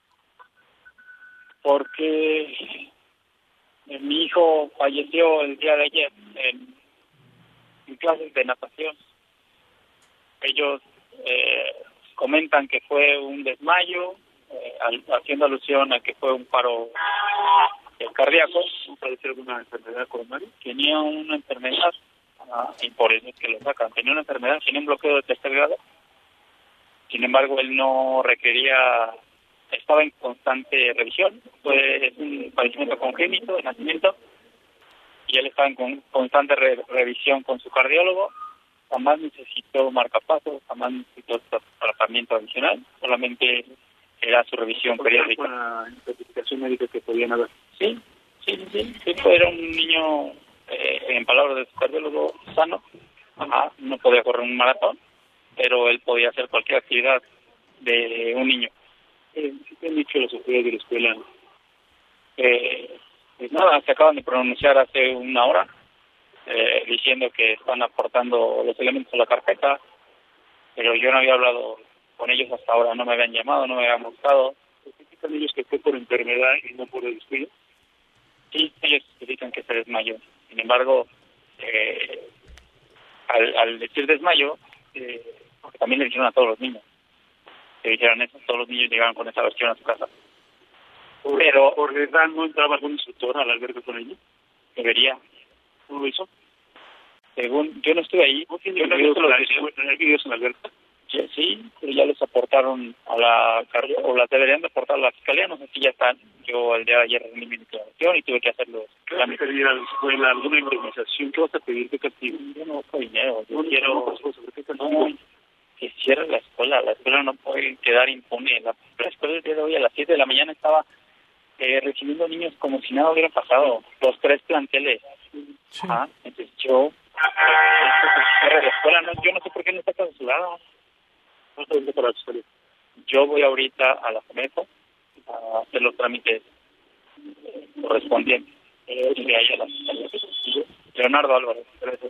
Porque mi hijo falleció el día de ayer en clases de natación. Ellos comentan que fue un desmayo, haciendo alusión a que fue un paro cardíaco. ¿No padeció alguna enfermedad coronaria? Tenía una enfermedad, y por eso es que lo sacan. Tenía una enfermedad, tenía un bloqueo de tercer grado. Sin embargo, él no requería estaba en constante revisión. Es un padecimiento congénito de nacimiento y él estaba en constante revisión con su cardiólogo. Jamás necesitó marcapasos, jamás necesitó tratamiento adicional, solamente era su revisión periódica. ¿La certificación médica que podían haber? Sí, era un niño, en palabras de su cardiólogo, sano. No podía correr un maratón, pero él podía hacer cualquier actividad de un niño. ¿Qué han dicho las autoridades de la escuela? Pues nada, se acaban de pronunciar hace una hora, diciendo que están aportando los elementos a la carpeta, pero yo no había hablado con ellos hasta ahora, no me habían llamado, no me habían buscado. ¿Justifican ellos que fue por enfermedad y no por el descuido? Sí, ellos justifican que se desmayó. Sin embargo, al decir desmayo, porque también le dijeron a todos los niños, que dijeran eso, todos los niños llegaron con esa versión a su casa. Pero ¿por edad no entraba algún instructor al albergue con ellos? Debería. ¿No lo hizo? Según, yo no estuve ahí. ¿No tiene videos en la albergue? Sí, pero ya les aportaron a la carga, o las deberían de aportar a la fiscalía, no sé si ya están. Yo el día de ayer reuní mi declaración y tuve que hacerlo. ¿Qué vas a pedir a la escuela? ¿Alguna indemnización? ¿Qué vas a pedir? ¿Qué castigo? Yo no busco dinero, yo quiero que cierre la escuela no puede quedar impune. La escuela el día de hoy a las 7 de la mañana estaba recibiendo niños como si nada hubiera pasado, los 3 planteles. Sí. Entonces yo la escuela, yo no sé por qué no está clausurada. No sé dónde para la escuela. Yo voy ahorita a la FEMEFO a hacer los trámites correspondientes. De ahí a la Leonardo Álvarez.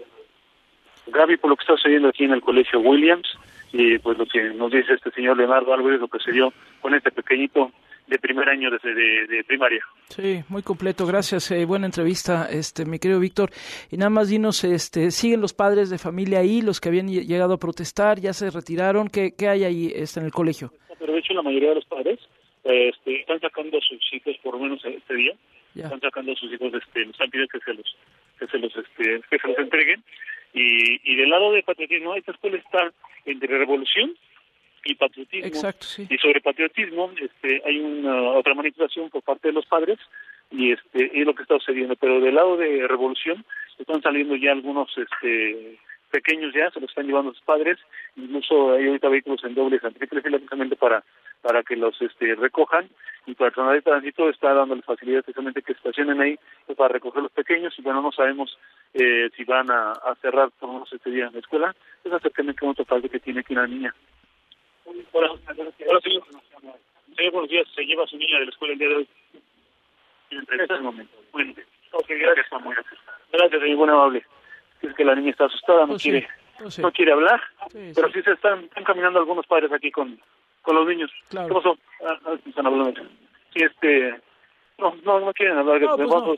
Gaby, por lo que está sucediendo aquí en el Colegio Williams, y pues lo que nos dice este señor Leonardo Álvarez, lo que se dio con este pequeñito de primer año de primaria. Sí, muy completo, gracias, buena entrevista, mi querido Víctor. Y nada más dinos, ¿siguen los padres de familia ahí, los que habían llegado a protestar, ya se retiraron? ¿Qué hay ahí en el colegio? Pero de hecho la mayoría de los padres están sacando a sus hijos, por lo menos este día, están sacando a sus hijos, les están pidiendo que se los entreguen. Y del lado de patriotismo, esta escuela está entre revolución y patriotismo. Exacto, sí. Y sobre patriotismo hay una otra manifestación por parte de los padres y es lo que está sucediendo. Pero del lado de revolución están saliendo ya algunos pequeños, ya se los están llevando sus padres. Incluso hay ahorita vehículos en doble triple fila precisamente para que los recojan, y personal de tránsito está dándoles facilidad precisamente que estacionen ahí para recoger los pequeños. Y bueno, no sabemos si van a cerrar por lo menos este día en la escuela. Es acercamiento con otro padre que tiene aquí una niña. Hola, señor. Señor, buenos días. Se lleva a su niña de la escuela el día de hoy. En este momento. Bueno, gracias. Gracias, señor. Muy amable. Es que la niña está asustada, no quiere hablar, pero sí se están caminando algunos padres aquí con los niños. Claro. ¿Qué pasó? Están hablando. Sí, No quieren hablar. No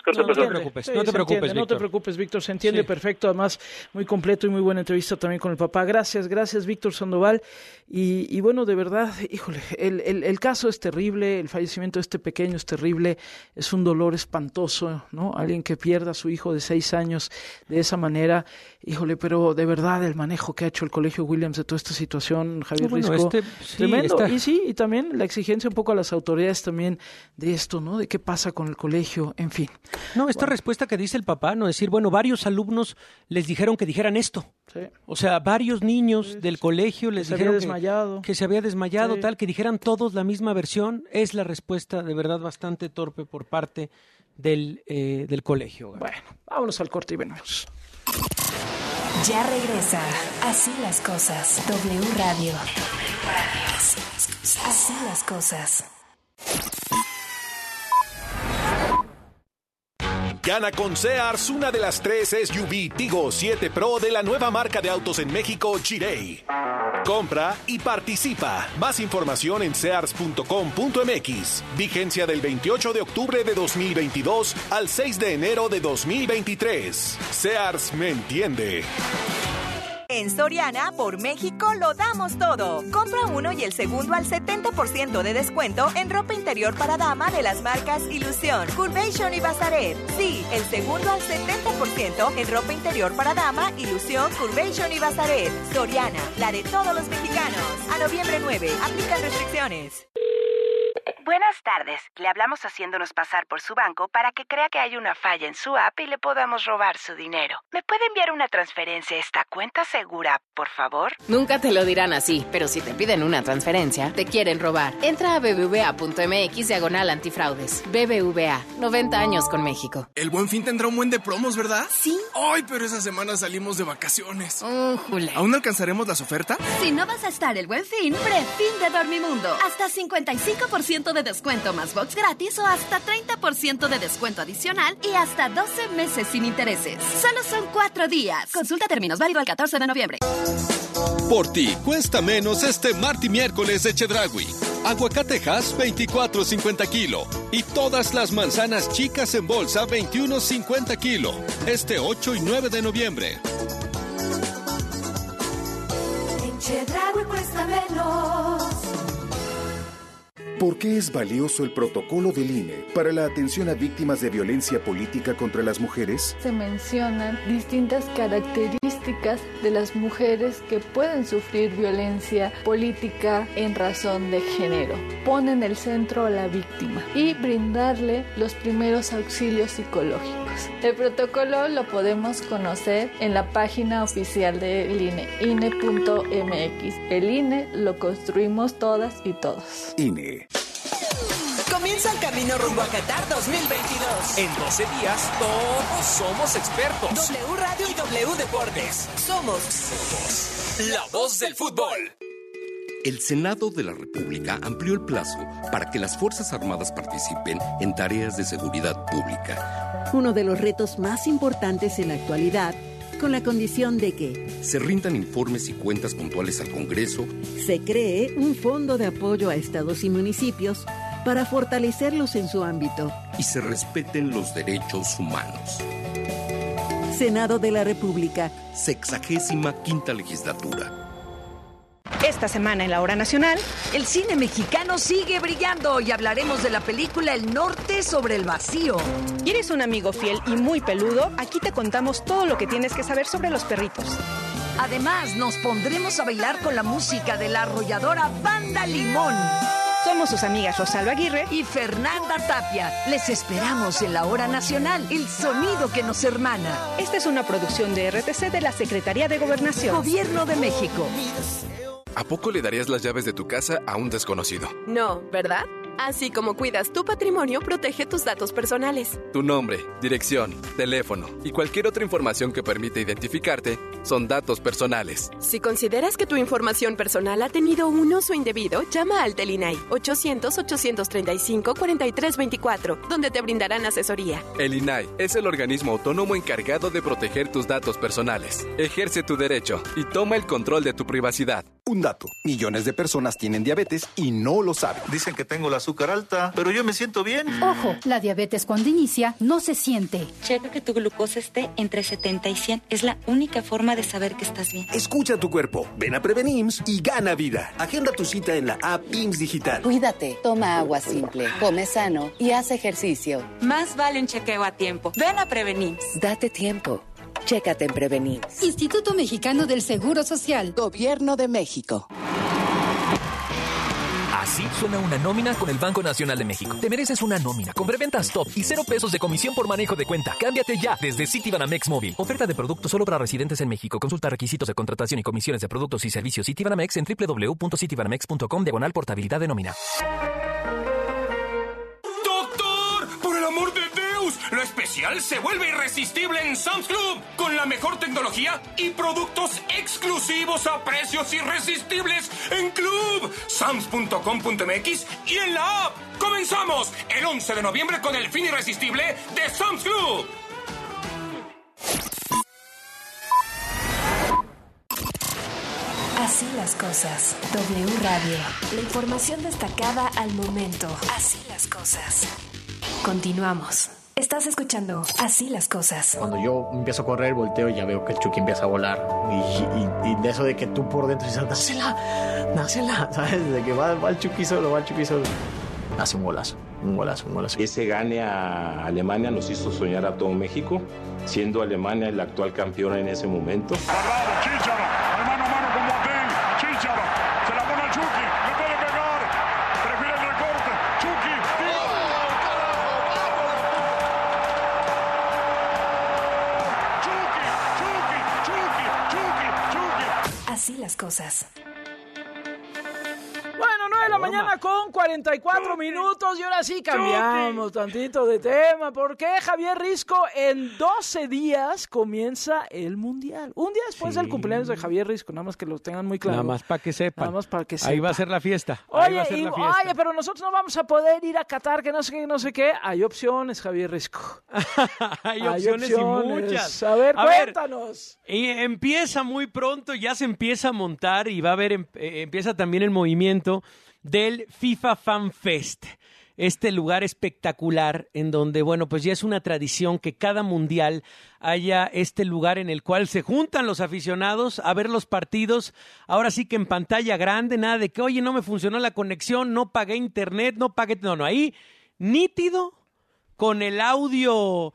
te preocupes, Víctor, se entiende perfecto. Además, muy completo y muy buena entrevista también con el papá. Gracias, Víctor Sandoval. Y bueno, de verdad, híjole, el caso es terrible, el fallecimiento de este pequeño es terrible, es un dolor espantoso, ¿no? Alguien que pierda a su hijo de 6 años de esa manera, híjole, pero de verdad el manejo que ha hecho el Colegio Williams de toda esta situación, Javier Risco, tremendo. Y también la exigencia un poco a las autoridades también de esto, ¿no? De qué pasa con el colegio, en fin. No, respuesta que dice el papá, no decir, bueno, varios alumnos les dijeron que dijeran esto. Sí. O sea, varios niños del colegio les dijeron que se había desmayado, tal, que dijeran todos la misma versión. Es la respuesta de verdad bastante torpe por parte del colegio. Bueno, vámonos al corte y venimos. Ya regresa. Así las cosas. W Radio. Así las cosas. Gana con Sears una de las 3 SUV Tigo 7 Pro de la nueva marca de autos en México, Chirey. Compra y participa. Más información en sears.com.mx. Vigencia del 28 de octubre de 2022 al 6 de enero de 2023. Sears me entiende. En Soriana, por México, lo damos todo. Compra uno y el segundo al 70% de descuento en ropa interior para dama de las marcas Ilusión, Curvation y Bazaret. Sí, el segundo al 70% en ropa interior para dama, Ilusión, Curvation y Bazaret. Soriana, la de todos los mexicanos. A noviembre 9, aplican restricciones. Buenas tardes. Le hablamos haciéndonos pasar por su banco para que crea que hay una falla en su app y le podamos robar su dinero. ¿Me puede enviar una transferencia a esta cuenta segura, por favor? Nunca te lo dirán así, pero si te piden una transferencia, te quieren robar. Entra a bbva.mx/antifraudes. BBVA, 90 años con México. El Buen Fin tendrá un buen de promos, ¿verdad? Sí. Ay, pero esa semana salimos de vacaciones. Jule. ¿Aún alcanzaremos las ofertas? Si no vas a estar el Buen Fin, prefin de Dormimundo. Hasta 55% de descuento más box gratis o hasta 30% de descuento adicional y hasta 12 meses sin intereses. Solo son 4 días. Consulta términos, válido al 14 de noviembre. Por ti, cuesta menos este martes y miércoles de Chedraui. Aguacatejas, 24.50 kilo. Y todas las manzanas chicas en bolsa, 21.50 kilo. Este 8 y 9 de noviembre. En Chedraui cuesta menos. ¿Por qué es valioso el protocolo del INE para la atención a víctimas de violencia política contra las mujeres? Se mencionan distintas características de las mujeres que pueden sufrir violencia política en razón de género. Pone en el centro a la víctima y brindarle los primeros auxilios psicológicos. El protocolo lo podemos conocer en la página oficial del INE, INE.mx. El INE lo construimos todas y todos. INE. Comienza el camino rumbo a Qatar 2022. En 12 días, todos somos expertos. W Radio y W Deportes. Somos la voz del fútbol. El Senado de la República amplió el plazo para que las Fuerzas Armadas participen en tareas de seguridad pública. Uno de los retos más importantes en la actualidad, con la condición de que se rindan informes y cuentas puntuales al Congreso, se cree un fondo de apoyo a estados y municipios para fortalecerlos en su ámbito y se respeten los derechos humanos. Senado de la República, 65ª legislatura. Esta semana en la Hora Nacional, el cine mexicano sigue brillando y hablaremos de la película El Norte sobre el vacío. ¿Quieres un amigo fiel y muy peludo? Aquí te contamos todo lo que tienes que saber sobre los perritos. Además, nos pondremos a bailar con la música de la arrolladora Banda Limón. Somos sus amigas Rosalba Aguirre y Fernanda Tapia. Les esperamos en la Hora Nacional, el sonido que nos hermana. Esta es una producción de RTC de la Secretaría de Gobernación. Gobierno de México. ¿A poco le darías las llaves de tu casa a un desconocido? No, ¿verdad? Así como cuidas tu patrimonio, protege tus datos personales. Tu nombre, dirección, teléfono y cualquier otra información que permita identificarte son datos personales. Si consideras que tu información personal ha tenido un uso indebido, llama al INAI 800-835-4324, donde te brindarán asesoría. El INAI es el organismo autónomo encargado de proteger tus datos personales. Ejerce tu derecho y toma el control de tu privacidad. Un dato: millones de personas tienen diabetes y no lo saben. Dicen que tengo la azúcar alta, pero yo me siento bien. Ojo, la diabetes cuando inicia no se siente. Checa que tu glucosa esté entre 70 y 100. Es la única forma de saber que estás bien. Escucha tu cuerpo, ven a Prevenims y gana vida. Agenda tu cita en la app IMSS Digital. Cuídate, toma agua simple, come sano y haz ejercicio. Más vale un chequeo a tiempo. Ven a Prevenims. Date tiempo. Chécate en Prevenims. Instituto Mexicano del Seguro Social. Gobierno de México. Así suena una nómina con el Banco Nacional de México. Te mereces una nómina con preventas top y 0 pesos de comisión por manejo de cuenta. Cámbiate ya desde Citibanamex Móvil. Oferta de producto solo para residentes en México. Consulta requisitos de contratación y comisiones de productos y servicios Citibanamex en www.citibanamex.com/portabilidad de nómina. Lo especial se vuelve irresistible en Sam's Club, con la mejor tecnología y productos exclusivos a precios irresistibles en Club, sams.com.mx y en la app. ¡Comenzamos el 11 de noviembre con el fin irresistible de Sam's Club! Así las cosas. W Radio. La información destacada al momento. Así las cosas. Continuamos. Estás escuchando Así las cosas. Cuando yo empiezo a correr, volteo y ya veo que el Chucky empieza a volar. Y de eso de que tú por dentro dices, dásela, ¿sabes? De que va el Chucky solo, Hace un golazo. Ese gane a Alemania nos hizo soñar a todo México, siendo Alemania el actual campeón en ese momento. Se la pone al Chucky, le puede pegar, prefiere el recorte, Chucky Así las cosas. Bueno, 9 de la mañana con 44 minutos y ahora sí cambiamos tantito de tema. ¿Por qué, Javier Risco? En 12 días comienza el Mundial. Un día después del cumpleaños de Javier Risco, nada más que lo tengan muy claro. Nada más para que sepan. Nada más para que sepan. Ahí va a ser la fiesta. Oye, pero nosotros no vamos a poder ir a Qatar, que no sé qué. Hay opciones, Javier Risco. Hay opciones y muchas. A ver, cuéntanos. Y empieza muy pronto, ya se empieza a montar y va a haber, empieza también el movimiento del FIFA Fan Fest. Este lugar espectacular en donde, bueno, pues ya es una tradición que cada mundial haya este lugar en el cual se juntan los aficionados a ver los partidos, ahora sí que en pantalla grande, nada de que, oye, no me funcionó la conexión, no pagué internet, no, ahí nítido, con el audio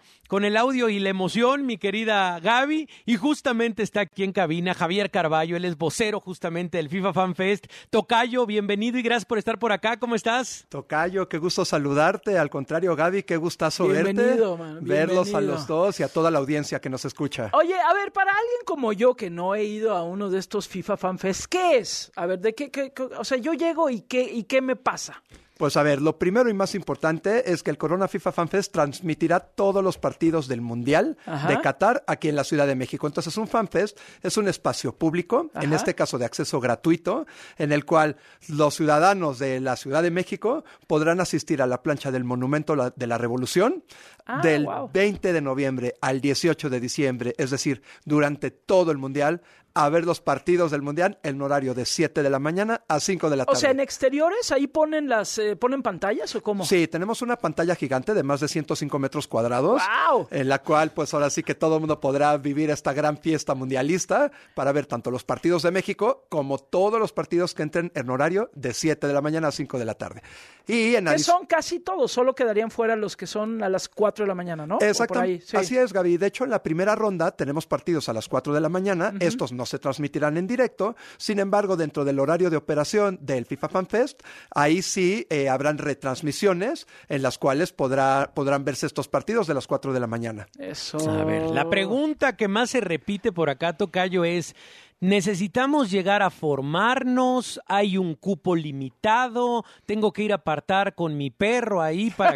y la emoción, mi querida Gaby, y justamente está aquí en cabina Javier Carballo, él es vocero justamente del FIFA Fan Fest. Tocayo, bienvenido y gracias por estar por acá, ¿cómo estás? Tocayo, qué gusto saludarte, al contrario, Gaby, qué gustazo bienvenido, verte, man, verlos a los dos y a toda la audiencia que nos escucha. Oye, a ver, para alguien como yo que no he ido a uno de estos FIFA Fan Fest, ¿qué es? A ver, o sea, yo llego y ¿qué me pasa? Pues a ver, lo primero y más importante es que el Corona FIFA Fan Fest transmitirá todos los partidos del Mundial de Qatar aquí en la Ciudad de México. Entonces, un Fan Fest es un espacio público, en este caso de acceso gratuito, en el cual los ciudadanos de la Ciudad de México podrán asistir a la plancha del Monumento de la Revolución del 20 de noviembre al 18 de diciembre, es decir, durante todo el Mundial, a ver los partidos del Mundial en horario de 7 de la mañana a 5 de la tarde. O sea, ¿en exteriores ahí ponen ponen pantallas o cómo? Sí, tenemos una pantalla gigante de más de 105 metros cuadrados, en la cual pues ahora sí que todo el mundo podrá vivir esta gran fiesta mundialista para ver tanto los partidos de México como todos los partidos que entren en horario de 7 de la mañana a 5 de la tarde. Y que son casi todos, solo quedarían fuera los que son a las 4 de la mañana, ¿no? Exactamente, sí. Así es, Gaby. De hecho, en la primera ronda tenemos partidos a las 4 de la mañana, estos no se transmitirán en directo, sin embargo, dentro del horario de operación del FIFA Fan Fest, ahí sí habrán retransmisiones en las cuales podrán verse estos partidos de las 4 de la mañana. Eso. A ver, la pregunta que más se repite por acá, Tocayo, es: ¿necesitamos llegar a formarnos? ¿Hay un cupo limitado? ¿Tengo que ir a apartar con mi perro ahí para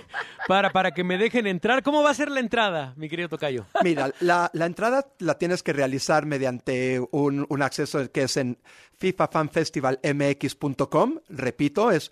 que me dejen entrar? ¿Cómo va a ser la entrada, mi querido Tocayo? Mira, la entrada la tienes que realizar mediante un acceso que es en fifafanfestivalmx.com. Repito, es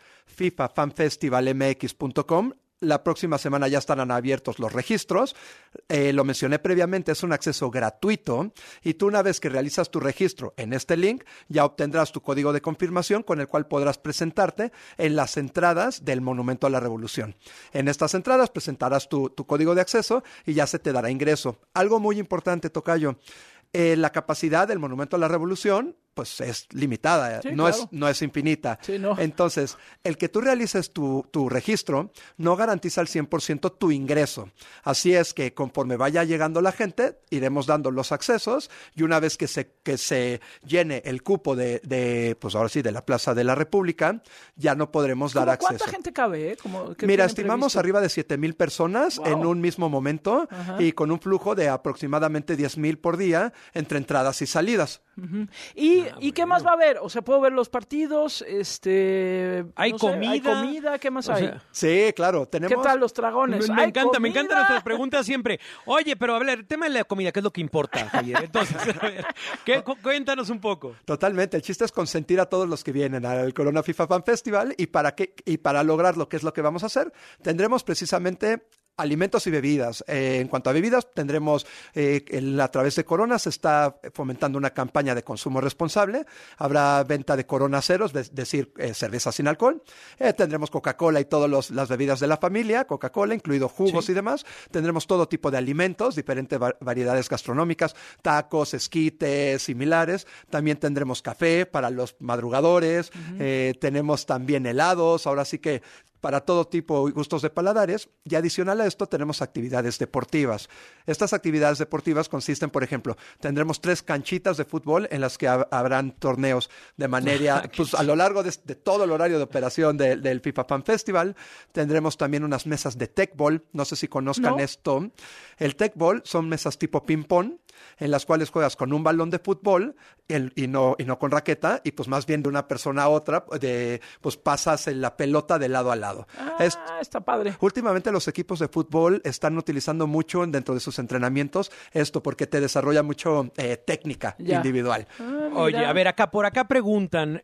fifafanfestivalmx.com. La próxima semana ya estarán abiertos los registros. Lo mencioné previamente, es un acceso gratuito y tú una vez que realizas tu registro en este link ya obtendrás tu código de confirmación con el cual podrás presentarte en las entradas del Monumento a la Revolución. En estas entradas presentarás tu código de acceso y ya se te dará ingreso. Algo muy importante, Tocayo, la capacidad del Monumento a la Revolución pues es limitada, sí, no es infinita. Sí, no. Entonces, el que tú realices tu registro no garantiza al 100% tu ingreso. Así es que conforme vaya llegando la gente, iremos dando los accesos y una vez que se llene el cupo pues ahora sí, de la Plaza de la República, ya no podremos dar acceso. ¿Cuánta gente cabe? Mira, estimamos arriba de 7,000 personas en un mismo momento y con un flujo de aproximadamente 10,000 por día entre entradas y salidas. ¿Y qué más va a haber? O sea, ¿puedo ver los partidos? ¿Hay comida? ¿Hay comida? ¿Qué más hay? Sí, claro. ¿Qué tal los dragones? Me encantan nuestras preguntas siempre. Oye, pero a ver, el tema de la comida, ¿qué es lo que importa, Javier? Entonces, a ver, cuéntanos un poco. Totalmente. El chiste es consentir a todos los que vienen al Corona FIFA Fan Festival y para lograrlo, ¿qué es lo que vamos a hacer? Tendremos precisamente alimentos y bebidas. En cuanto a bebidas, tendremos, a través de Corona se está fomentando una campaña de consumo responsable. Habrá venta de Corona Ceros, es decir, cerveza sin alcohol. Tendremos Coca-Cola y todas las bebidas de la familia, Coca-Cola, incluido jugos y demás. Tendremos todo tipo de alimentos, diferentes variedades gastronómicas, tacos, esquites, similares. También tendremos café para los madrugadores. Tenemos también helados. Ahora sí que para todo tipo y gustos de paladares. Y adicional a esto tenemos actividades deportivas. Estas actividades deportivas consisten, por ejemplo, tendremos 3 canchitas de fútbol en las que habrán torneos de manera, pues a lo largo de todo el horario de operación del FIFA Fan Festival. Tendremos también unas mesas de tecball, no sé si conozcan esto. El tecball son mesas tipo ping-pong, en las cuales juegas con un balón de fútbol y no con raqueta, y pues más bien de una persona a otra, pues pasas la pelota de lado a lado. Está padre. Últimamente los equipos de fútbol están utilizando mucho dentro de sus entrenamientos esto, porque te desarrolla mucho técnica individual. Oye, a ver, por acá preguntan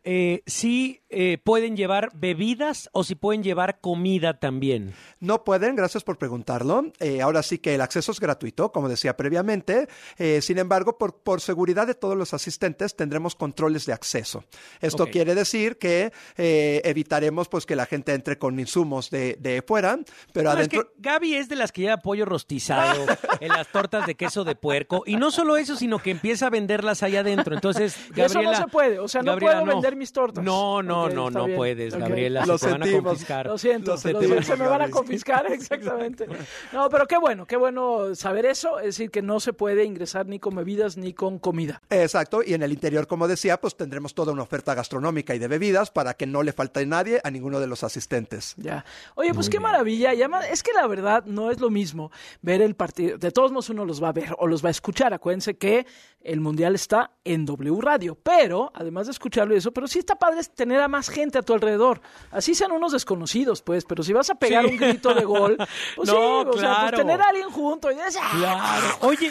si pueden llevar bebidas o si pueden llevar comida también. No pueden, gracias por preguntarlo. Ahora sí que el acceso es gratuito, como decía previamente. Sin embargo, por seguridad de todos los asistentes, tendremos controles de acceso. Esto quiere decir que evitaremos pues que la gente entre con insumos de fuera, pero adentro... Es que Gaby es de las que lleva pollo rostizado en las tortas de queso de puerco, y no solo eso, sino que empieza a venderlas allá adentro. Entonces, Gabriela... Eso no se puede, o sea, Gabriela, no puedo vender mis tortas. No puedes, Gabriela, Lo se te van a confiscar. Lo siento, se me van a confiscar, exactamente. No, pero qué bueno saber eso, es decir, que no se puede ingresar ni con bebidas ni con comida. Exacto, y en el interior, como decía, pues tendremos toda una oferta gastronómica y de bebidas para que no le falte nadie a ninguno de los asistentes. Ya. Oye, pues qué maravilla. Y además, es que la verdad no es lo mismo ver el partido. De todos modos uno los va a ver o los va a escuchar. Acuérdense que el Mundial está en W Radio. Pero, además de escucharlo y eso, pero sí está padre tener a más gente a tu alrededor. Así sean unos desconocidos, pues. Pero si vas a pegar un grito de gol, pues claro. O sea, pues tener a alguien junto y dices, claro. Oye,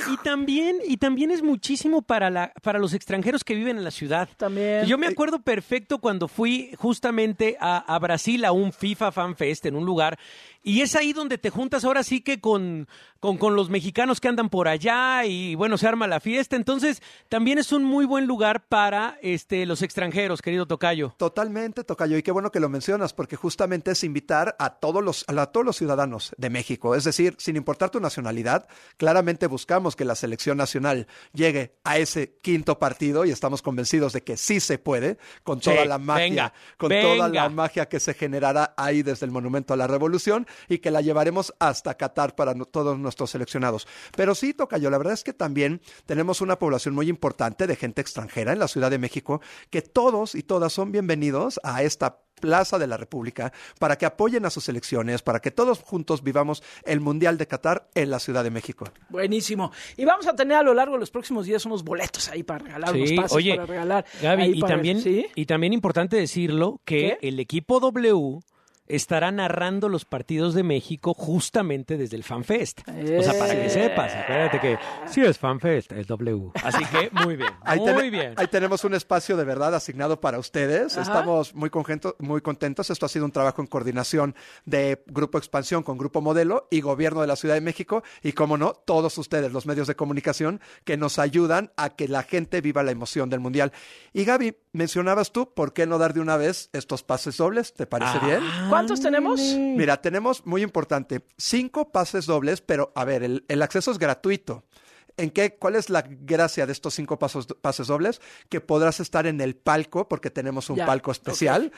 y también es muchísimo para los extranjeros que viven en la ciudad. También. Yo me acuerdo perfecto cuando fui justamente a Brasil a un FIFA Fan Fest en un lugar, y es ahí donde te juntas ahora sí que con los mexicanos que andan por allá, y bueno, se arma la fiesta. Entonces también es un muy buen lugar para los extranjeros, querido Tocayo. Totalmente, Tocayo, y qué bueno que lo mencionas, porque justamente es invitar a todos los ciudadanos de México. Es decir, sin importar tu nacionalidad, claramente buscamos que la selección nacional llegue a ese quinto partido, y estamos convencidos de que sí se puede, con toda la magia, toda la magia que se generará ahí desde el Monumento a la Revolución, y que la llevaremos hasta Qatar para todos nuestros seleccionados. Pero sí, Tocayo, la verdad es que también tenemos una población muy importante de gente extranjera en la Ciudad de México, que todos y todas son bienvenidos a esta Plaza de la República para que apoyen a sus selecciones, para que todos juntos vivamos el Mundial de Qatar en la Ciudad de México. Buenísimo. Y vamos a tener a lo largo de los próximos días unos boletos ahí para regalar, unos pases para regalar. Gaby, y también importante decirlo que el equipo W estará narrando los partidos de México justamente desde el FanFest. O sea, para que sepas, acuérdate que sí es FanFest, es W. Así que muy bien, muy bien. Ahí tenemos un espacio de verdad asignado para ustedes. Ajá. Estamos muy contentos. Esto ha sido un trabajo en coordinación de Grupo Expansión con Grupo Modelo y Gobierno de la Ciudad de México, y como no, todos ustedes, los medios de comunicación, que nos ayudan a que la gente viva la emoción del Mundial. Y Gaby, mencionabas tú, ¿por qué no dar de una vez estos pases dobles? ¿Te parece bien? ¿Cuántos tenemos? Mira, tenemos, muy importante, 5 pases dobles, pero a ver, el acceso es gratuito. ¿Cuál es la gracia de estos 5 pases dobles? Que podrás estar en el palco, porque tenemos un palco especial,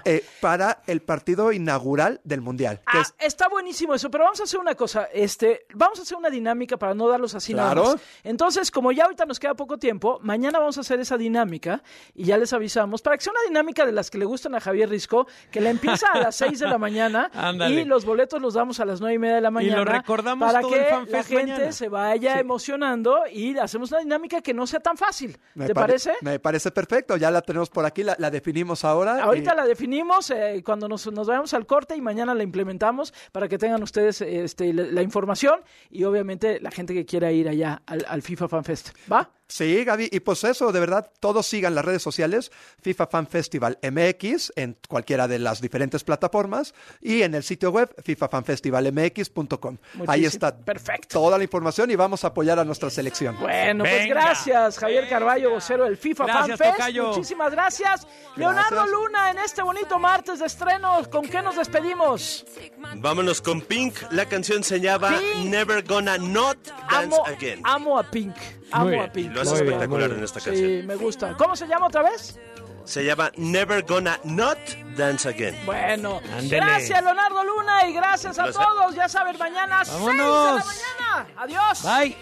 para el partido inaugural del Mundial. Está buenísimo eso, pero vamos a hacer una cosa, vamos a hacer una dinámica para no darlos así nada más. Entonces, como ya ahorita nos queda poco tiempo, mañana vamos a hacer esa dinámica, y ya les avisamos, para que sea una dinámica de las que le gustan a Javier Risco, que la empieza a las 6 de la mañana, y los boletos los damos a las 9:30 de la mañana. Y lo recordamos para todo que el FanFest la gente mañana se vaya emocionando, y hacemos una dinámica que no sea tan fácil. ¿Te parece? Me parece perfecto. Ya la tenemos por aquí, la definimos ahora. Ahorita la definimos cuando nos vayamos al corte, y mañana la implementamos para que tengan ustedes la información, y obviamente la gente que quiera ir allá al FIFA Fan Fest. ¿Va? Sí, Gaby, y pues eso, de verdad, todos sigan las redes sociales, FIFA Fan Festival MX, en cualquiera de las diferentes plataformas, y en el sitio web fifafanfestivalmx.com. Ahí está toda la información, y vamos a apoyar a nuestra selección. Bueno, pues gracias, Javier Carballo, vocero del FIFA Fan Fest. Tocayo. Muchísimas gracias. Leonardo Luna, en este bonito martes de estreno, ¿con qué nos despedimos? Vámonos con Pink. La canción se llama Never Gonna Not Dance Again. Amo a Pink. Amo a Pink. Lo hace espectacular en esta canción. Sí, me gusta. ¿Cómo se llama otra vez? Se llama Never Gonna Not Dance Again. Bueno, Ándele. gracias Leonardo Luna y gracias a todos. Ya saben, mañana a 6 de la mañana. Adiós. Bye.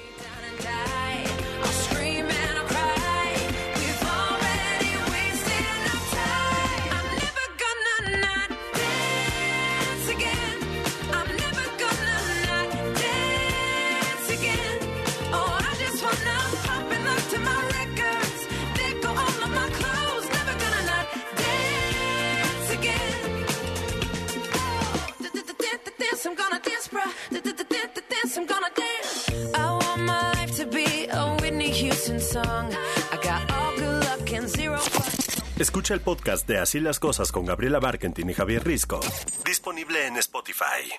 I'm gonna dance, bro. Dance, I'm gonna dance. I want my life to be a Whitney Houston song. I got all good luck and zero fun. Escucha el podcast de Así las Cosas con Gabriela Barkentin y Javier Risco. Disponible en Spotify.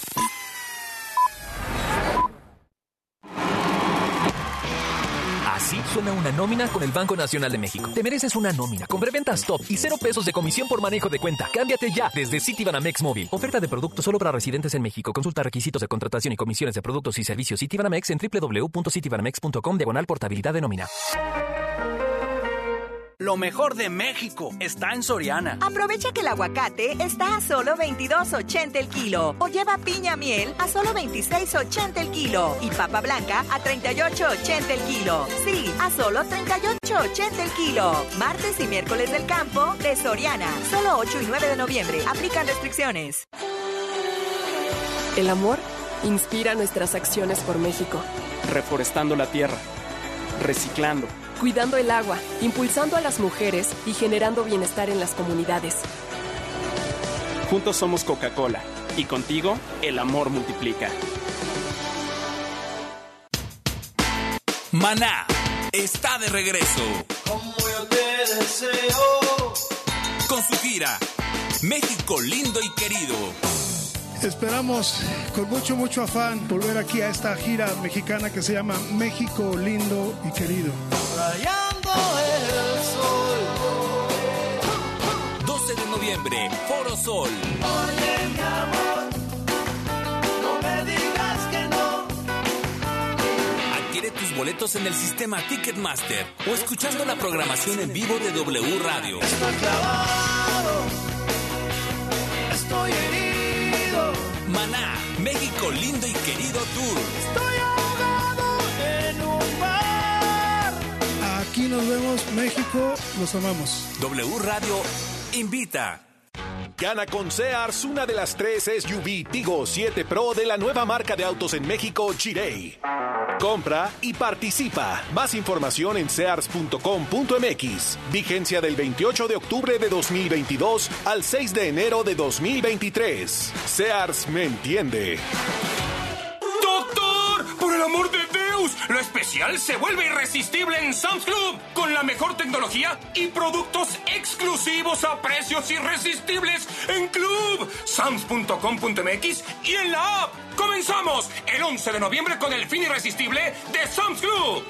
Así suena una nómina con el Banco Nacional de México. Te mereces una nómina con preventas top y 0 pesos de comisión por manejo de cuenta. Cámbiate ya desde Citibanamex Móvil. Oferta de producto solo para residentes en México. Consulta requisitos de contratación y comisiones de productos y servicios Citibanamex en www.citibanamex.com/portabilidad de nómina. Lo mejor de México está en Soriana. Aprovecha que el aguacate está a solo $22.80 el kilo. O lleva piña miel a solo $26.80 el kilo. Y papa blanca a $38.80 el kilo. Sí, a solo $38.80 el kilo. Martes y miércoles del campo de Soriana. Solo 8 y 9 de noviembre. Aplican restricciones. El amor inspira nuestras acciones por México. Reforestando la tierra, reciclando, Cuidando el agua, impulsando a las mujeres y generando bienestar en las comunidades. Juntos somos Coca-Cola y contigo el amor multiplica. Maná está de regreso. Como yo te deseo. Con su gira México lindo y querido. Esperamos con mucho afán volver aquí a esta gira mexicana que se llama México lindo y querido. Rayando el sol. 12 de noviembre, Foro Sol. Oye, mi amor, no me digas que no. Adquiere tus boletos en el sistema Ticketmaster o escuchando la programación en vivo de W Radio. Está clavado, estoy herido. Maná, México lindo y querido tour. Estoy ahogado en un bar. Aquí nos vemos, México, los amamos. W Radio invita. Gana con Sears una de las 3 SUV Tigo 7 Pro de la nueva marca de autos en México, Jirey. Compra y participa. Más información en sears.com.mx. Vigencia del 28 de octubre de 2022 al 6 de enero de 2023. Sears me entiende. ¡Doctor! ¡Por el amor de Deus! Lo especial se vuelve irresistible en Sam's Club. Con la mejor tecnología y productos exclusivos a precios irresistibles en Club. Sams.com.mx y en la app. ¡Comenzamos! El 11 de noviembre con el fin irresistible de Sam's Club.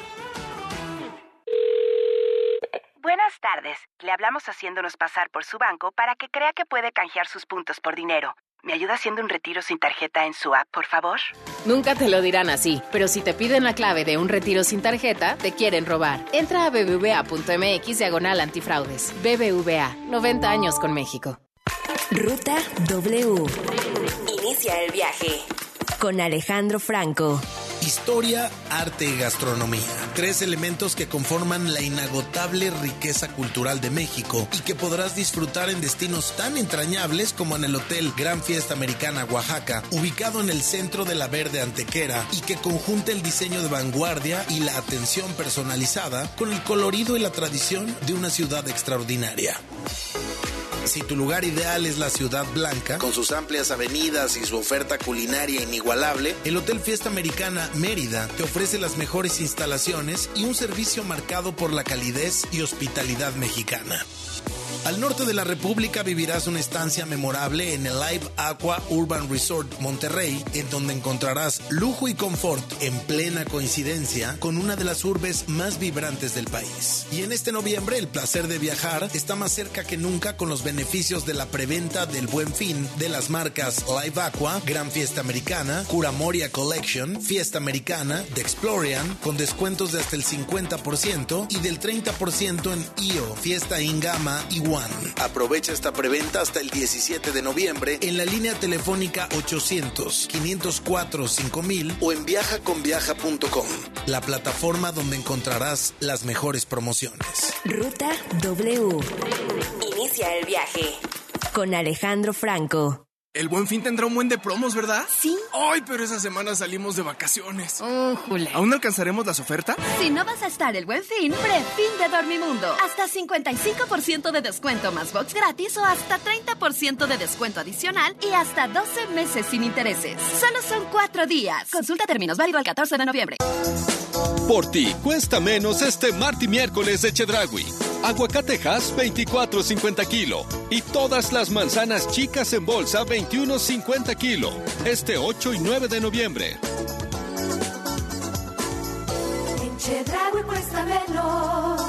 Buenas tardes. Le hablamos haciéndonos pasar por su banco para que crea que puede canjear sus puntos por dinero. ¿Me ayuda haciendo un retiro sin tarjeta en su app, por favor? Nunca te lo dirán así, pero si te piden la clave de un retiro sin tarjeta, te quieren robar. Entra a bbva.mx/antifraudes. BBVA, 90 años con México. Ruta W. Inicia el viaje con Alejandro Franco. Historia, arte y gastronomía. 3 elementos que conforman la inagotable riqueza cultural de México y que podrás disfrutar en destinos tan entrañables como en el Hotel Gran Fiesta Americana Oaxaca, ubicado en el centro de la Verde Antequera y que conjunta el diseño de vanguardia y la atención personalizada con el colorido y la tradición de una ciudad extraordinaria. Si tu lugar ideal es la Ciudad Blanca, con sus amplias avenidas y su oferta culinaria inigualable, el Hotel Fiesta Americana Mérida te ofrece las mejores instalaciones y un servicio marcado por la calidez y hospitalidad mexicana. Al norte de la República vivirás una estancia memorable en el Live Aqua Urban Resort Monterrey, en donde encontrarás lujo y confort en plena coincidencia con una de las urbes más vibrantes del país. Y en este noviembre el placer de viajar está más cerca que nunca con los beneficios de la preventa del Buen Fin de las marcas Live Aqua, Gran Fiesta Americana, Cura Moria Collection, Fiesta Americana, The Explorian, con descuentos de hasta el 50% y del 30% en IO, Fiesta Ingama y One. Aprovecha esta preventa hasta el 17 de noviembre en la línea telefónica 800-504-5000 o en viajaconviaja.com, la plataforma donde encontrarás las mejores promociones. Ruta W. Inicia el viaje con Alejandro Franco. El Buen Fin tendrá un buen de promos, ¿verdad? Sí. Ay, pero esa semana salimos de vacaciones. Jule. ¿Aún alcanzaremos las ofertas? Si no vas a estar el Buen Fin, prefin de Dormimundo. Hasta 55% de descuento más box gratis o hasta 30% de descuento adicional y hasta 12 meses sin intereses. Solo son 4 días. Consulta términos, válido al 14 de noviembre. Por ti, cuesta menos este martes y miércoles de Chedraui. Aguacatejas, 24.50 kilo. Y todas las manzanas chicas en bolsa, 21.50 kilo. Este 8 y 9 de noviembre. En Chedraui cuesta menos.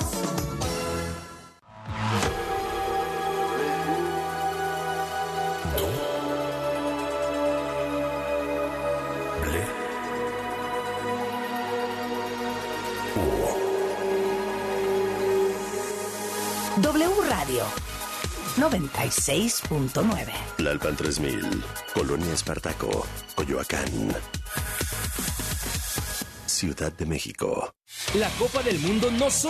W Radio 96.9. Tlalpan 3000, Colonia Espartaco, Coyoacán, Ciudad de México. La Copa del Mundo no solo